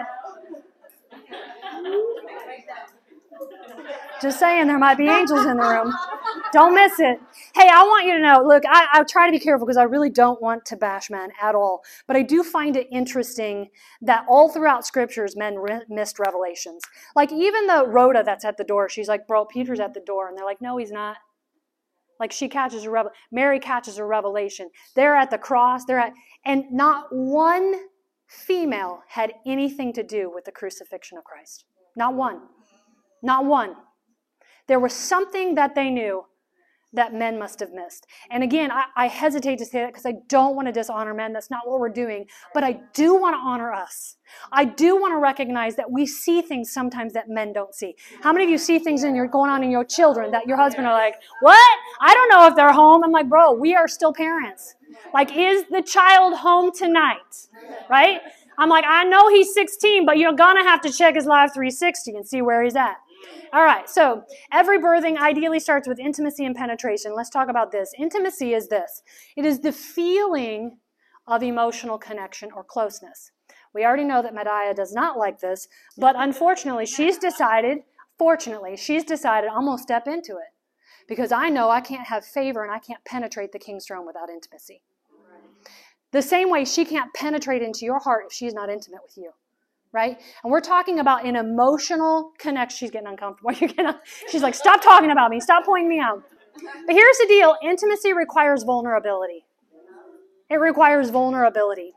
S1: Just saying, there might be angels in the room. Don't miss it. Hey, I want you to know, look, I try to be careful because I really don't want to bash men at all. But I do find it interesting that all throughout scriptures, men missed revelations. Like even the Rhoda that's at the door, she's like, bro, Peter's at the door. And they're like, no, he's not. Like she catches a Mary catches a revelation. They're at the cross. And not one female had anything to do with the crucifixion of Christ. Not one. Not one. There was something that they knew that men must have missed. And again, I hesitate to say that because I don't want to dishonor men. That's not what we're doing. But I do want to honor us. I do want to recognize that we see things sometimes that men don't see. How many of you see things going on in your children that your husband are like, what? I don't know if they're home. I'm like, bro, we are still parents. Like, is the child home tonight? Right? I'm like, I know he's 16, but you're going to have to check his Live 360 and see where he's at. All right, so every birthing ideally starts with intimacy and penetration. Let's talk about this. Intimacy is this. It is the feeling of emotional connection or closeness. We already know that Medaya does not like this, but unfortunately, she's decided, I'm going to step into it because I know I can't have favor and I can't penetrate the King's throne without intimacy. The same way she can't penetrate into your heart if she's not intimate with you. Right? And we're talking about an emotional connection. She's getting uncomfortable. She's like, stop talking about me. Stop pointing me out. But here's the deal. Intimacy requires vulnerability. It requires vulnerability.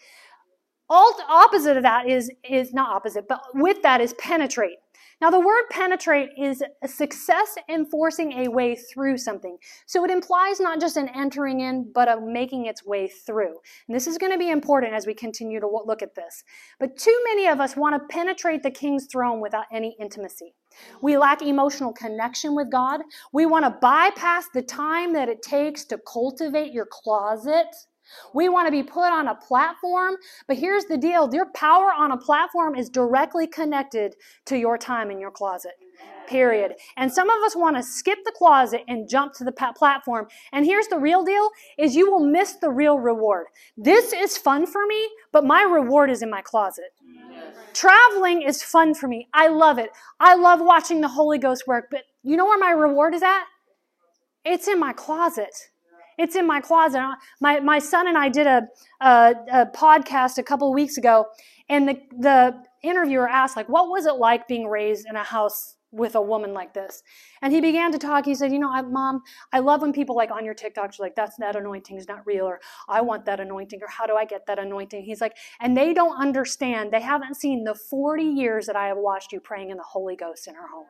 S1: Opposite of that is not opposite, but with that is penetrate. Now, the word penetrate is a success in forcing a way through something. So it implies not just an entering in, but a making its way through. And this is going to be important as we continue to look at this. But too many of us want to penetrate the King's throne without any intimacy. We lack emotional connection with God. We want to bypass the time that it takes to cultivate your closet. We want to be put on a platform, but here's the deal. Your power on a platform is directly connected to your time in your closet, period. And some of us want to skip the closet and jump to the platform. And here's the real deal, is you will miss the real reward. This is fun for me, but my reward is in my closet. Traveling is fun for me. I love it. I love watching the Holy Ghost work, but you know where my reward is at? It's in my closet. It's in my closet. My son and I did a podcast a couple of weeks ago, and the interviewer asked, like, what was it like being raised in a house with a woman like this? And he began to talk. He said, Mom, I love when people like on your TikToks are like, that anointing is not real, or I want that anointing, or how do I get that anointing? He's like, and they don't understand. They haven't seen the 40 years that I have watched you praying in the Holy Ghost in her home.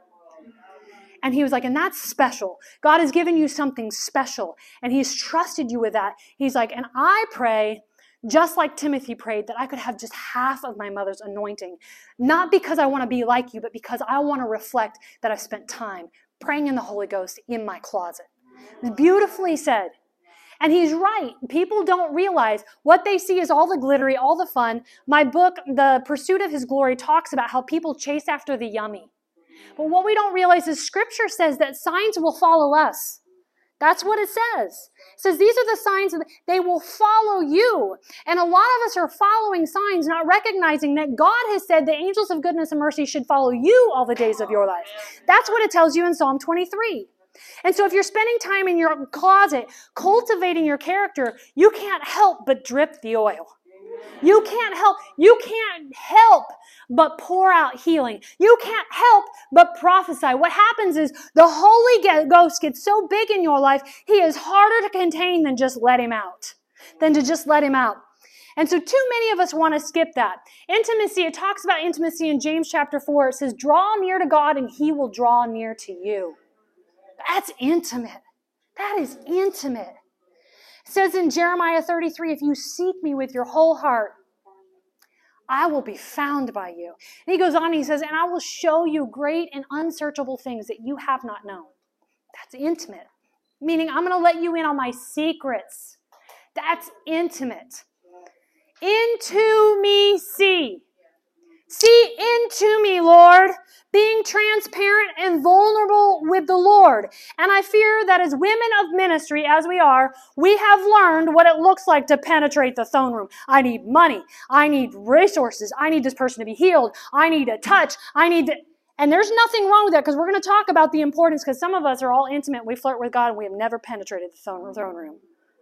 S1: And he was like, and that's special. God has given you something special, and he's trusted you with that. He's like, and I pray, just like Timothy prayed, that I could have just half of my mother's anointing. Not because I want to be like you, but because I want to reflect that I've spent time praying in the Holy Ghost in my closet. It's beautifully said. And he's right. People don't realize what they see is all the glittery, all the fun. My book, The Pursuit of His Glory, talks about how people chase after the yummy. But what we don't realize is Scripture says that signs will follow us. That's what it says. It says these are the signs that they will follow you. And a lot of us are following signs, not recognizing that God has said the angels of goodness and mercy should follow you all the days of your life. That's what it tells you in Psalm 23. And so if you're spending time in your closet cultivating your character, you can't help but drip the oil. You can't help but pour out healing. You can't help but prophesy. What happens is the Holy Ghost gets so big in your life, he is harder to contain than to just let him out. And so too many of us want to skip that. Intimacy, it talks about intimacy in James chapter 4. It says, draw near to God and he will draw near to you. That's intimate. That is intimate. It says in Jeremiah 33, if you seek me with your whole heart, I will be found by you. And he goes on and he says, and I will show you great and unsearchable things that you have not known. That's intimate. Meaning I'm going to let you in on my secrets. That's intimate. Into me see. See into me, Lord. Being transparent and vulnerable with the Lord. And I fear that as women of ministry, as we are, we have learned what it looks like to penetrate the throne room. I need money. I need resources. I need this person to be healed. I need a touch. And there's nothing wrong with that, because we're going to talk about the importance, because some of us are all intimate. We flirt with God and we have never penetrated the throne room.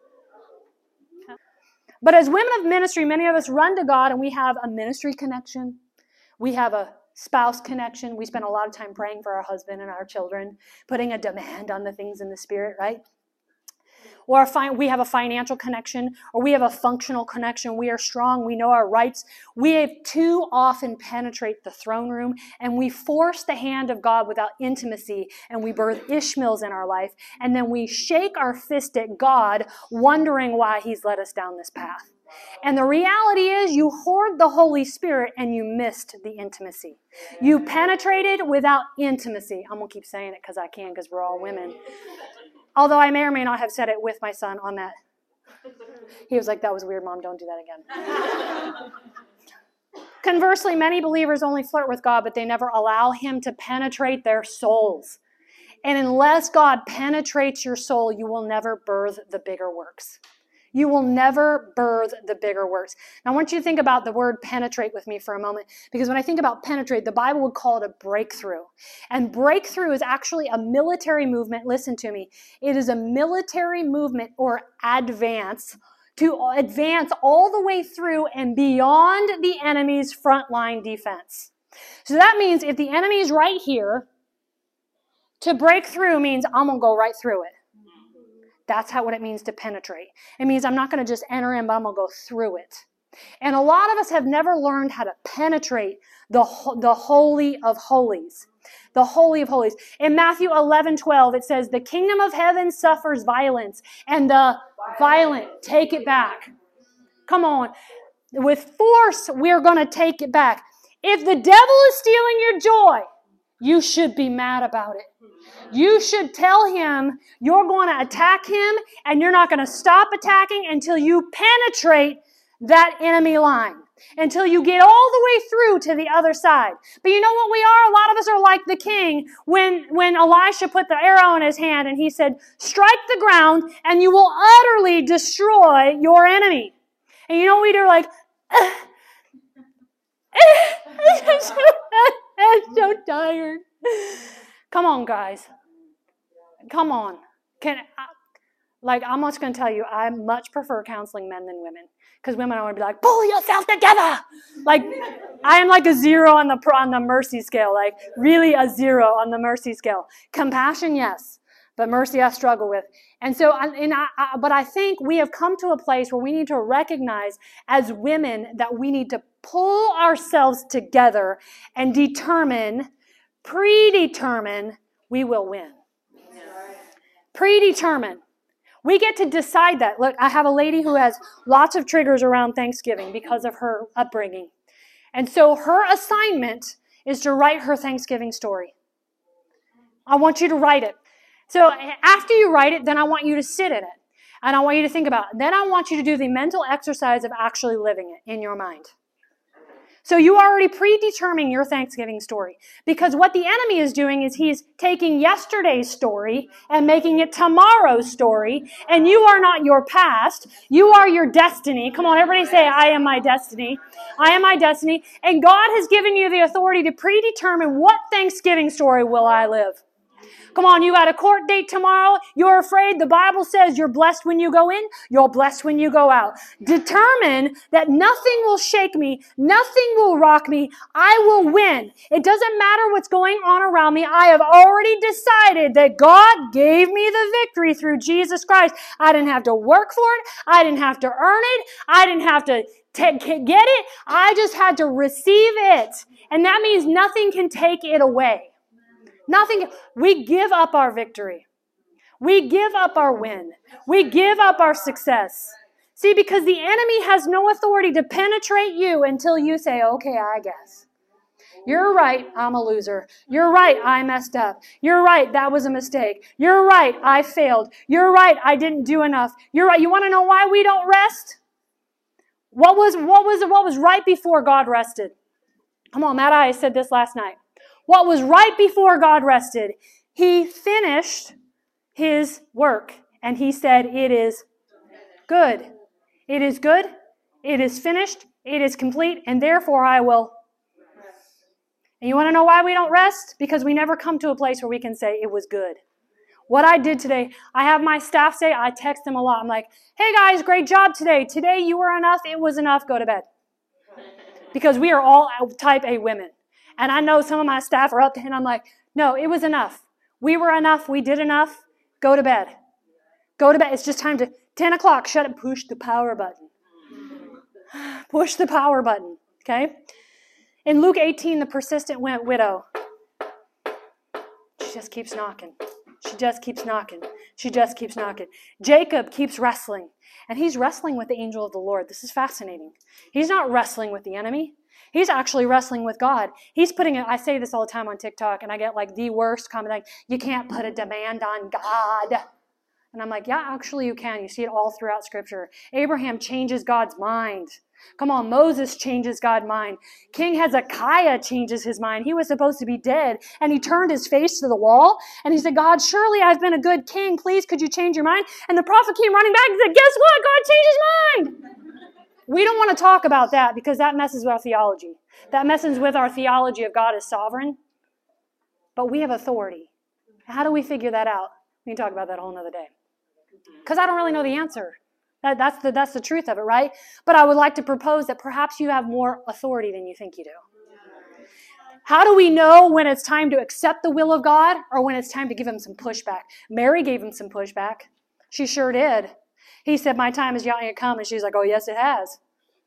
S1: But as women of ministry, many of us run to God and we have a ministry connection. We have a spouse connection. We spend a lot of time praying for our husband and our children, putting a demand on the things in the Spirit, right? Or we have a financial connection, or we have a functional connection. We are strong. We know our rights. We have too often penetrate the throne room, and we force the hand of God without intimacy, and we birth Ishmaels in our life, and then we shake our fist at God, wondering why He's led us down this path. And the reality is you hoard the Holy Spirit and you missed the intimacy. You penetrated without intimacy. I'm going to keep saying it because I can, because we're all women. Although I may or may not have said it with my son on that. He was like, that was weird, Mom, don't do that again. Conversely, many believers only flirt with God, but they never allow Him to penetrate their souls. And unless God penetrates your soul, you will never birth the bigger works. You will never birth the bigger works. Now, I want you to think about the word penetrate with me for a moment, because when I think about penetrate, the Bible would call it a breakthrough. And breakthrough is actually a military movement. Listen to me. It is a military movement or advance to advance all the way through and beyond the enemy's frontline defense. So that means if the enemy is right here, to break through means I'm going to go right through it. That's what it means to penetrate. It means I'm not going to just enter in, but I'm going to go through it. And a lot of us have never learned how to penetrate the Holy of Holies. The Holy of Holies. In Matthew 11:12, it says, the kingdom of heaven suffers violence, and the violent take it back. Come on. With force, we're going to take it back. If the devil is stealing your joy, you should be mad about it. You should tell him you're going to attack him, and you're not going to stop attacking until you penetrate that enemy line, until you get all the way through to the other side. But you know what we are? A lot of us are like the king when Elisha put the arrow in his hand and he said, strike the ground and you will utterly destroy your enemy. And you know what we do? Like, I'm so tired. Come on, guys. Come on. I'm just going to tell you, I much prefer counseling men than women. Because women are going to be like, pull yourself together. Like, I am like a 0 on the mercy scale. Like, really a 0 on the mercy scale. Compassion, yes. But mercy I struggle with. And so, but I think we have come to a place where we need to recognize as women that we need to pull ourselves together and predetermine we will win. Predetermine. We get to decide that. Look, I have a lady who has lots of triggers around Thanksgiving because of her upbringing. And so her assignment is to write her Thanksgiving story. I want you to write it. So after you write it, then I want you to sit in it. And I want you to think about it. Then I want you to do the mental exercise of actually living it in your mind. So you are already predetermining your Thanksgiving story. Because what the enemy is doing is he's taking yesterday's story and making it tomorrow's story. And you are not your past. You are your destiny. Come on, everybody say, I am my destiny. I am my destiny. And God has given you the authority to predetermine what Thanksgiving story will I live. Come on, you got a court date tomorrow. You're afraid. The Bible says you're blessed when you go in. You're blessed when you go out. Determine that nothing will shake me. Nothing will rock me. I will win. It doesn't matter what's going on around me. I have already decided that God gave me the victory through Jesus Christ. I didn't have to work for it. I didn't have to earn it. I didn't have to get it. I just had to receive it. And that means nothing can take it away. Nothing. We give up our victory. We give up our win. We give up our success. See, because the enemy has no authority to penetrate you until you say, okay, I guess. You're right, I'm a loser. You're right, I messed up. You're right, that was a mistake. You're right, I failed. You're right, I didn't do enough. You're right. You want to know why we don't rest? What was right before God rested? Come on, Matt, I said this last night. What was right before God rested? He finished his work, and he said, it is good. It is good. It is finished. It is complete, and therefore I will. And you want to know why we don't rest? Because we never come to a place where we can say, it was good. What I did today, I have my staff say, I text them a lot. I'm like, hey guys, great job today. Today you were enough. It was enough. Go to bed. Because we are all type A women. And I know some of my staff are up to, and I'm like, no, it was enough. We were enough. We did enough. Go to bed. Go to bed. It's just time to, 10 o'clock, shut it. Push the power button. Push the power button. Okay? In Luke 18, the persistent widow, she just keeps knocking. She just keeps knocking. She just keeps knocking. Jacob keeps wrestling. And he's wrestling with the angel of the Lord. This is fascinating. He's not wrestling with the enemy. He's actually wrestling with God. He's putting it, I say this all the time on TikTok, and I get like the worst comment, like, you can't put a demand on God. And I'm like, yeah, actually you can. You see it all throughout Scripture. Abraham changes God's mind. Come on, Moses changes God's mind. King Hezekiah changes his mind. He was supposed to be dead, and he turned his face to the wall, and he said, God, surely I've been a good king. Please, could you change your mind? And the prophet came running back and said, guess what? God changed his mind. We don't want to talk about that because that messes with our theology. That messes with our theology of God as sovereign. But we have authority. How do we figure that out? We can talk about that a whole nother day. Because I don't really know the answer. That's the truth of it, right? But I would like to propose that perhaps you have more authority than you think you do. How do we know when it's time to accept the will of God or when it's time to give him some pushback? Mary gave him some pushback. She sure did. He said, my time is yet to come. And she's like, oh, yes, it has.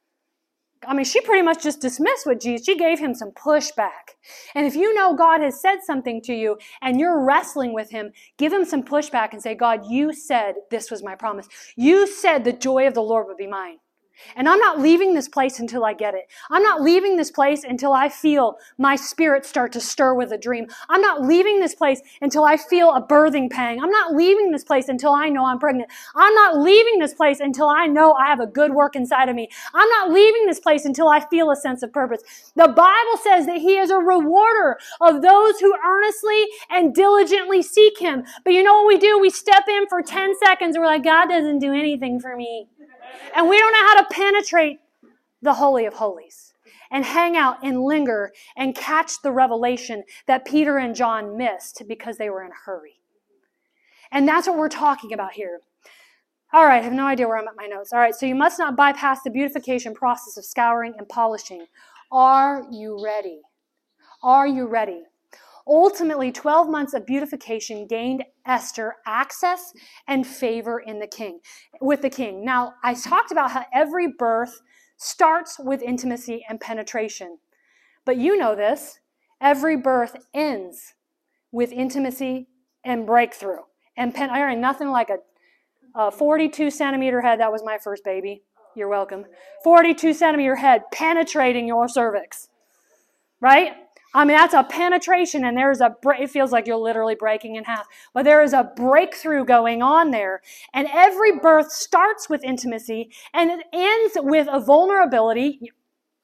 S1: I mean, she pretty much just dismissed what Jesus. She gave him some pushback. And if you know God has said something to you and you're wrestling with him, give him some pushback and say, God, you said this was my promise. You said the joy of the Lord would be mine. And I'm not leaving this place until I get it. I'm not leaving this place until I feel my spirit start to stir with a dream. I'm not leaving this place until I feel a birthing pang. I'm not leaving this place until I know I'm pregnant. I'm not leaving this place until I know I have a good work inside of me. I'm not leaving this place until I feel a sense of purpose. The Bible says that he is a rewarder of those who earnestly and diligently seek him. But you know what we do? We step in for 10 seconds and we're like, God doesn't do anything for me. And we don't know how to penetrate the Holy of Holies and hang out and linger and catch the revelation that Peter and John missed because they were in a hurry. And that's what we're talking about here. All right, I have no idea where I'm at my notes. All right, so you must not bypass the beautification process of scouring and polishing. Are you ready? Are you ready? Ultimately, 12 months of beautification gained Esther access and favor with the king. Now, I talked about how every birth starts with intimacy and penetration. But you know this. Every birth ends with intimacy and breakthrough. And there ain't nothing like a 42-centimeter head. That was my first baby. You're welcome. 42-centimeter head penetrating your cervix. Right? I mean, that's a penetration, and it feels like you're literally breaking in half. But there is a breakthrough going on there. And every birth starts with intimacy, and it ends with a vulnerability.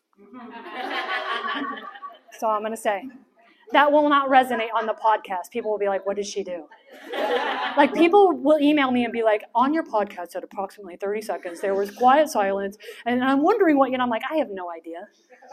S1: That's all I'm going to say. That will not resonate on the podcast. People will be like, what did she do? Like, people will email me and be like, on your podcast at approximately 30 seconds, there was quiet silence, and I'm wondering what, I'm like, I have no idea.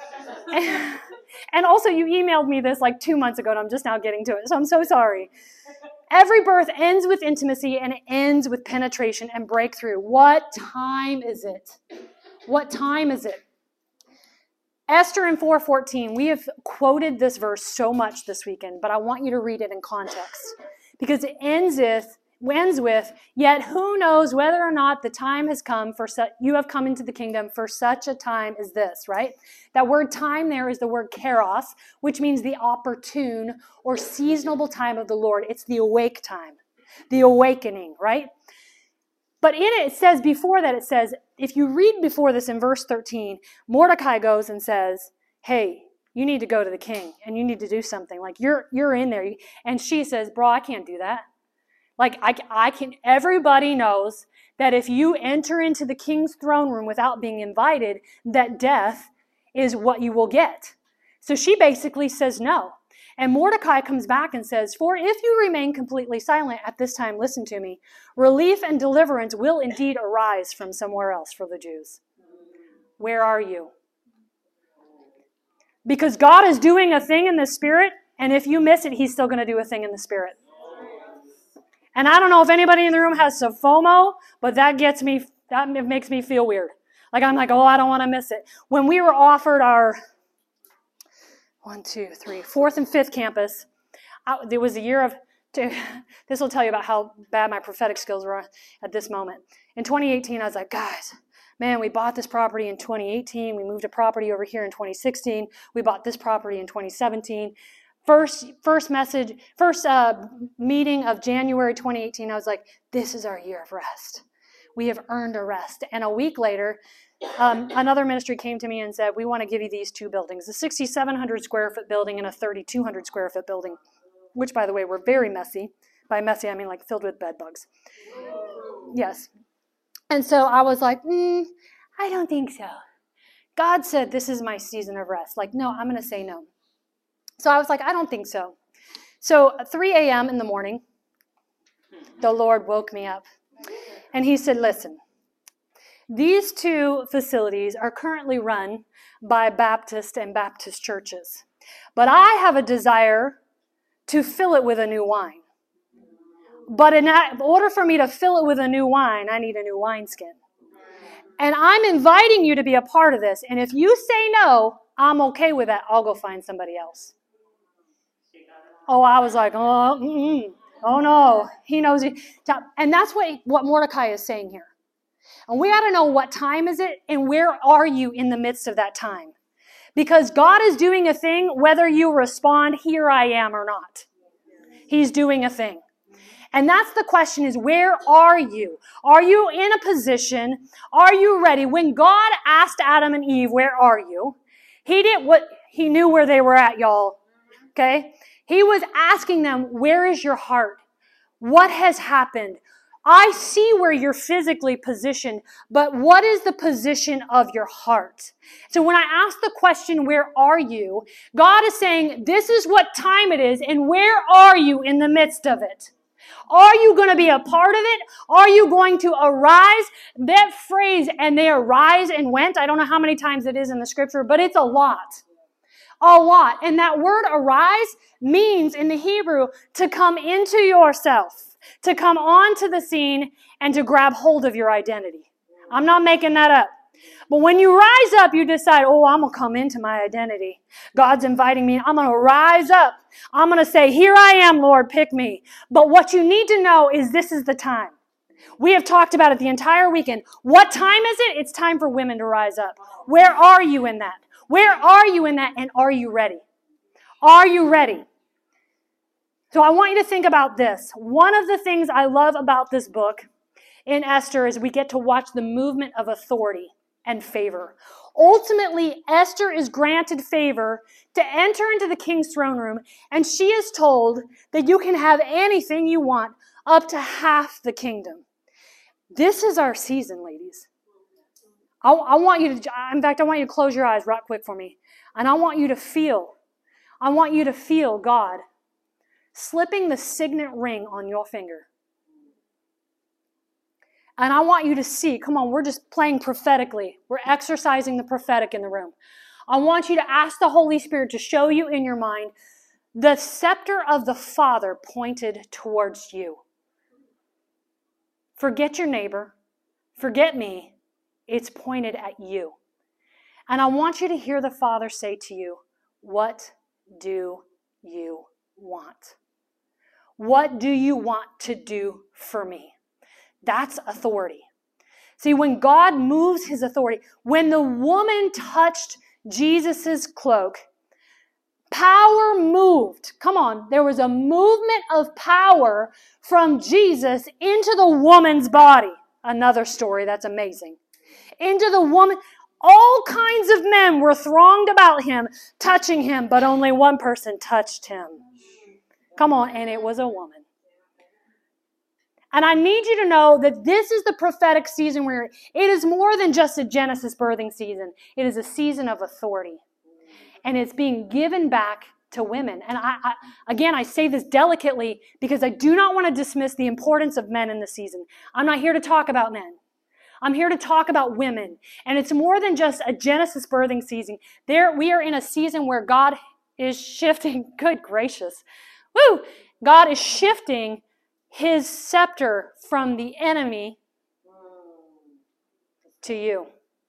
S1: And also, you emailed me this like 2 months ago, and I'm just now getting to it, so I'm so sorry. Every birth ends with intimacy, and it ends with penetration and breakthrough. What time is it? What time is it? Esther in 4:14, we have quoted this verse so much this weekend, but I want you to read it in context. Because it ends with, yet who knows whether or not the time has come you have come into the kingdom for such a time as this, right? That word time there is the word kairos, which means the opportune or seasonable time of the Lord. It's the awake time. the awakening, right? But in it says before that, it says, if you read before this in verse 13, Mordecai goes and says, hey, you need to go to the king and you need to do something. Like you're in there. And she says, bro, I can't do that. Like I can, everybody knows that if you enter into the king's throne room without being invited, that death is what you will get. So she basically says no. And Mordecai comes back and says, for if you remain completely silent at this time, listen to me, relief and deliverance will indeed arise from somewhere else for the Jews. Where are you? Because God is doing a thing in the spirit, and if you miss it, he's still going to do a thing in the spirit. And I don't know if anybody in the room has some FOMO, but that makes me feel weird. Like I'm like, oh, I don't want to miss it. When we were offered our 4th and 5th campus, there was a year of, this will tell you about how bad my prophetic skills were at this moment. In 2018, I was like, guys, man, we bought this property in 2018. We moved a property over here in 2016. We bought this property in 2017. First meeting of January 2018, I was like, this is our year of rest. We have earned a rest. And a week later, another ministry came to me and said, we want to give you these 2 buildings, a 6,700 square foot building and a 3,200 square foot building, which, by the way, were very messy. By messy, I mean like filled with bed bugs. Yes. And so I was like, I don't think so. God said, this is my season of rest. Like, no, I'm going to say no. So I was like, I don't think so. So at 3 a.m. in the morning, the Lord woke me up. And he said, listen, these 2 facilities are currently run by Baptist and Baptist churches. But I have a desire to fill it with a new wine. But in order for me to fill it with a new wine, I need a new wineskin. And I'm inviting you to be a part of this. And if you say no, I'm okay with that. I'll go find somebody else. Oh, I was like, oh no. He knows it. And that's what Mordecai is saying here. And we got to know what time is it and where are you in the midst of that time. Because God is doing a thing whether you respond, here I am or not. He's doing a thing. And that's the question is, where are you? Are you in a position? Are you ready? When God asked Adam and Eve, where are you? He knew where they were at, y'all. Okay? He was asking them, where is your heart? What has happened? I see where you're physically positioned, but what is the position of your heart? So when I ask the question, where are you? God is saying, this is what time it is, and where are you in the midst of it? Are you going to be a part of it? Are you going to arise? That phrase, and they arise and went, I don't know how many times it is in the scripture, but it's a lot. A lot. And that word arise means in the Hebrew to come into yourself, to come onto the scene and to grab hold of your identity. I'm not making that up. But when you rise up, you decide, oh, I'm going to come into my identity. God's inviting me. I'm going to rise up. I'm going to say, here I am, Lord, pick me. But what you need to know is this is the time. We have talked about it the entire weekend. What time is it? It's time for women to rise up. Where are you in that? Where are you in that? And are you ready? Are you ready? So I want you to think about this. One of the things I love about this book in Esther is we get to watch the movement of authority and favor. Ultimately, Esther is granted favor to enter into the king's throne room, and she is told that you can have anything you want, up to half the kingdom. This is our season, ladies. I want you to close your eyes right quick for me. And I want you to feel God slipping the signet ring on your finger. And I want you to see, come on, we're just playing prophetically. We're exercising the prophetic in the room. I want you to ask the Holy Spirit to show you in your mind the scepter of the Father pointed towards you. Forget your neighbor. Forget me. It's pointed at you. And I want you to hear the Father say to you, what do you want? What do you want to do for me? That's authority. See, when God moves his authority, when the woman touched Jesus' cloak, Power moved. Come on. There was a movement of power from Jesus into the woman's body. Another story that's amazing. Into the woman. All kinds of men were thronged about him, touching him, but only one person touched him. Come on, and it was a woman. And I need you to know that this is the prophetic season where it is more than just a Genesis birthing season. It is a season of authority. And it's being given back to women. And I say this delicately because I do not want to dismiss the importance of men in the season. I'm not here to talk about men. I'm here to talk about women. And it's more than just a Genesis birthing season. We are in a season where God is shifting. Good gracious. Woo! God is shifting his scepter from the enemy to you.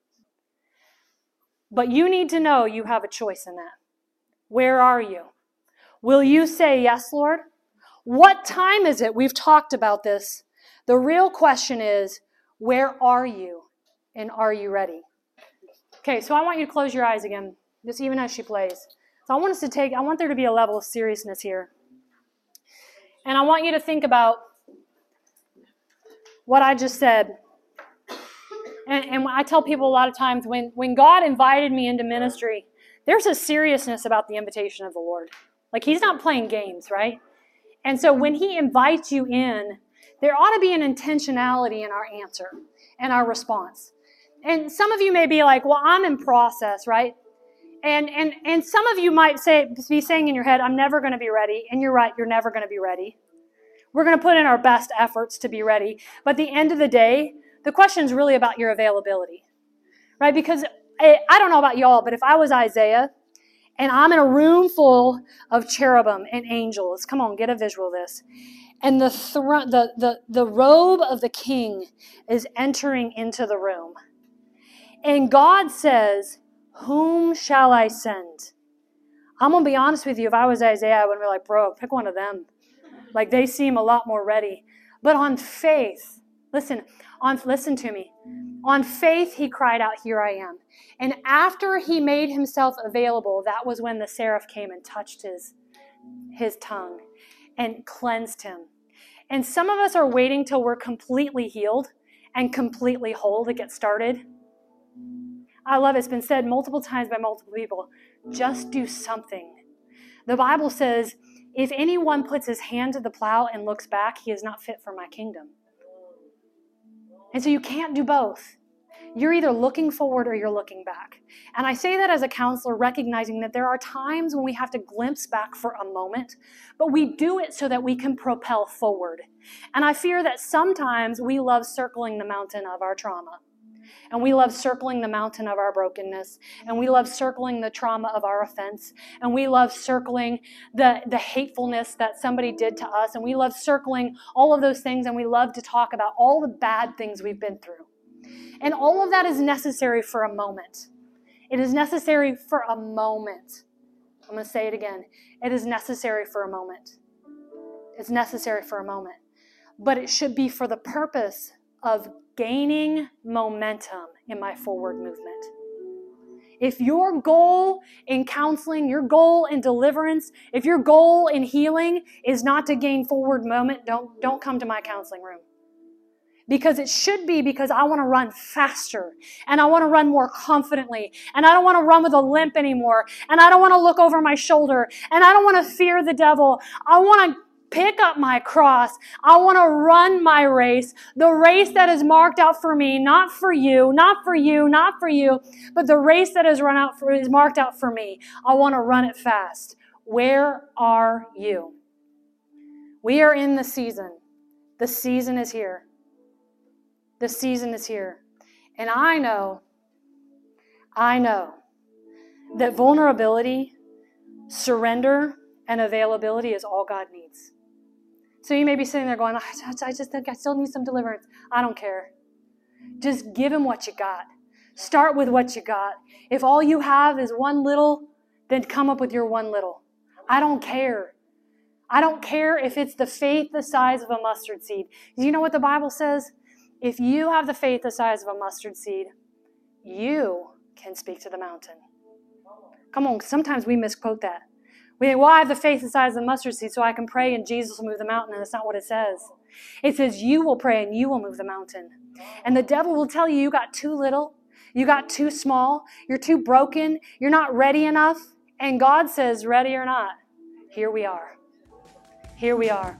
S1: But you need to know you have a choice in that. Where are you? Will you say, yes, Lord? What time is it? We've talked about this. The real question is, where are you? And are you ready? Okay, so I want you to close your eyes again, just even as she plays. So I want there to be a level of seriousness here. And I want you to think about what I just said. And I tell people a lot of times, when God invited me into ministry, there's a seriousness about the invitation of the Lord. Like, he's not playing games, right? And so when he invites you in, there ought to be an intentionality in our answer and our response. And some of you may be like, well, I'm in process, right? And some of you might be saying in your head, I'm never going to be ready. And you're right, you're never going to be ready. We're going to put in our best efforts to be ready. But at the end of the day, the question is really about your availability, right? Because I don't know about y'all, but if I was Isaiah and I'm in a room full of cherubim and angels, come on, get a visual of this. And the robe of the king is entering into the room. And God says, whom shall I send? I'm going to be honest with you. If I was Isaiah, I would be like, bro, pick one of them. Like, they seem a lot more ready. But on faith, listen to me. On faith, he cried out, here I am. And after he made himself available, that was when the seraph came and touched his tongue and cleansed him. And some of us are waiting till we're completely healed and completely whole to get started. I love it. It's been said multiple times by multiple people. Just do something. The Bible says, if anyone puts his hand to the plow and looks back, he is not fit for my kingdom. And so you can't do both. You're either looking forward or you're looking back. And I say that as a counselor, recognizing that there are times when we have to glimpse back for a moment, but we do it so that we can propel forward. And I fear that sometimes we love circling the mountain of our trauma. And we love circling the mountain of our brokenness. And we love circling the trauma of our offense. And we love circling the hatefulness that somebody did to us. And we love circling all of those things. And we love to talk about all the bad things we've been through. And all of that is necessary for a moment. It is necessary for a moment. I'm going to say it again. It is necessary for a moment. It's necessary for a moment. But it should be for the purpose of gaining momentum in my forward movement. If your goal in counseling, your goal in deliverance, if your goal in healing is not to gain forward moment, don't come to my counseling room. Because it should be because I want to run faster and I want to run more confidently and I don't want to run with a limp anymore and I don't want to look over my shoulder and I don't want to fear the devil. I want to pick up my cross. I want to run my race, the race that is marked out for me, not for you, not for you, not for you, but the race that is marked out for me. I want to run it fast. Where are you? We are in the season. The season is here. The season is here. And I know that vulnerability, surrender, and availability is all God needs. So you may be sitting there going, I just think I still need some deliverance. I don't care. Just give him what you got. Start with what you got. If all you have is one little, then come up with your one little. I don't care. I don't care if it's the faith the size of a mustard seed. You know what the Bible says? If you have the faith the size of a mustard seed, you can speak to the mountain. Come on, sometimes we misquote that. We think, well, I have the faith the size of the mustard seed so I can pray and Jesus will move the mountain. And that's not what it says. It says you will pray and you will move the mountain. And the devil will tell you got too little. You got too small. You're too broken. You're not ready enough. And God says, ready or not, here we are. Here we are.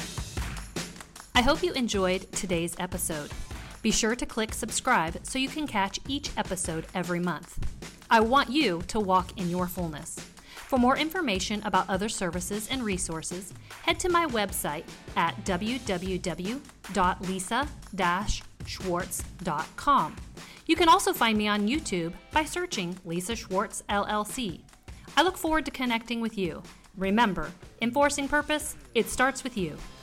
S2: I hope you enjoyed today's episode. Be sure to click subscribe so you can catch each episode every month. I want you to walk in your fullness. For more information about other services and resources, head to my website at www.lisa-schwartz.com. You can also find me on YouTube by searching Lisa Schwartz LLC. I look forward to connecting with you. Remember, enforcing purpose, it starts with you.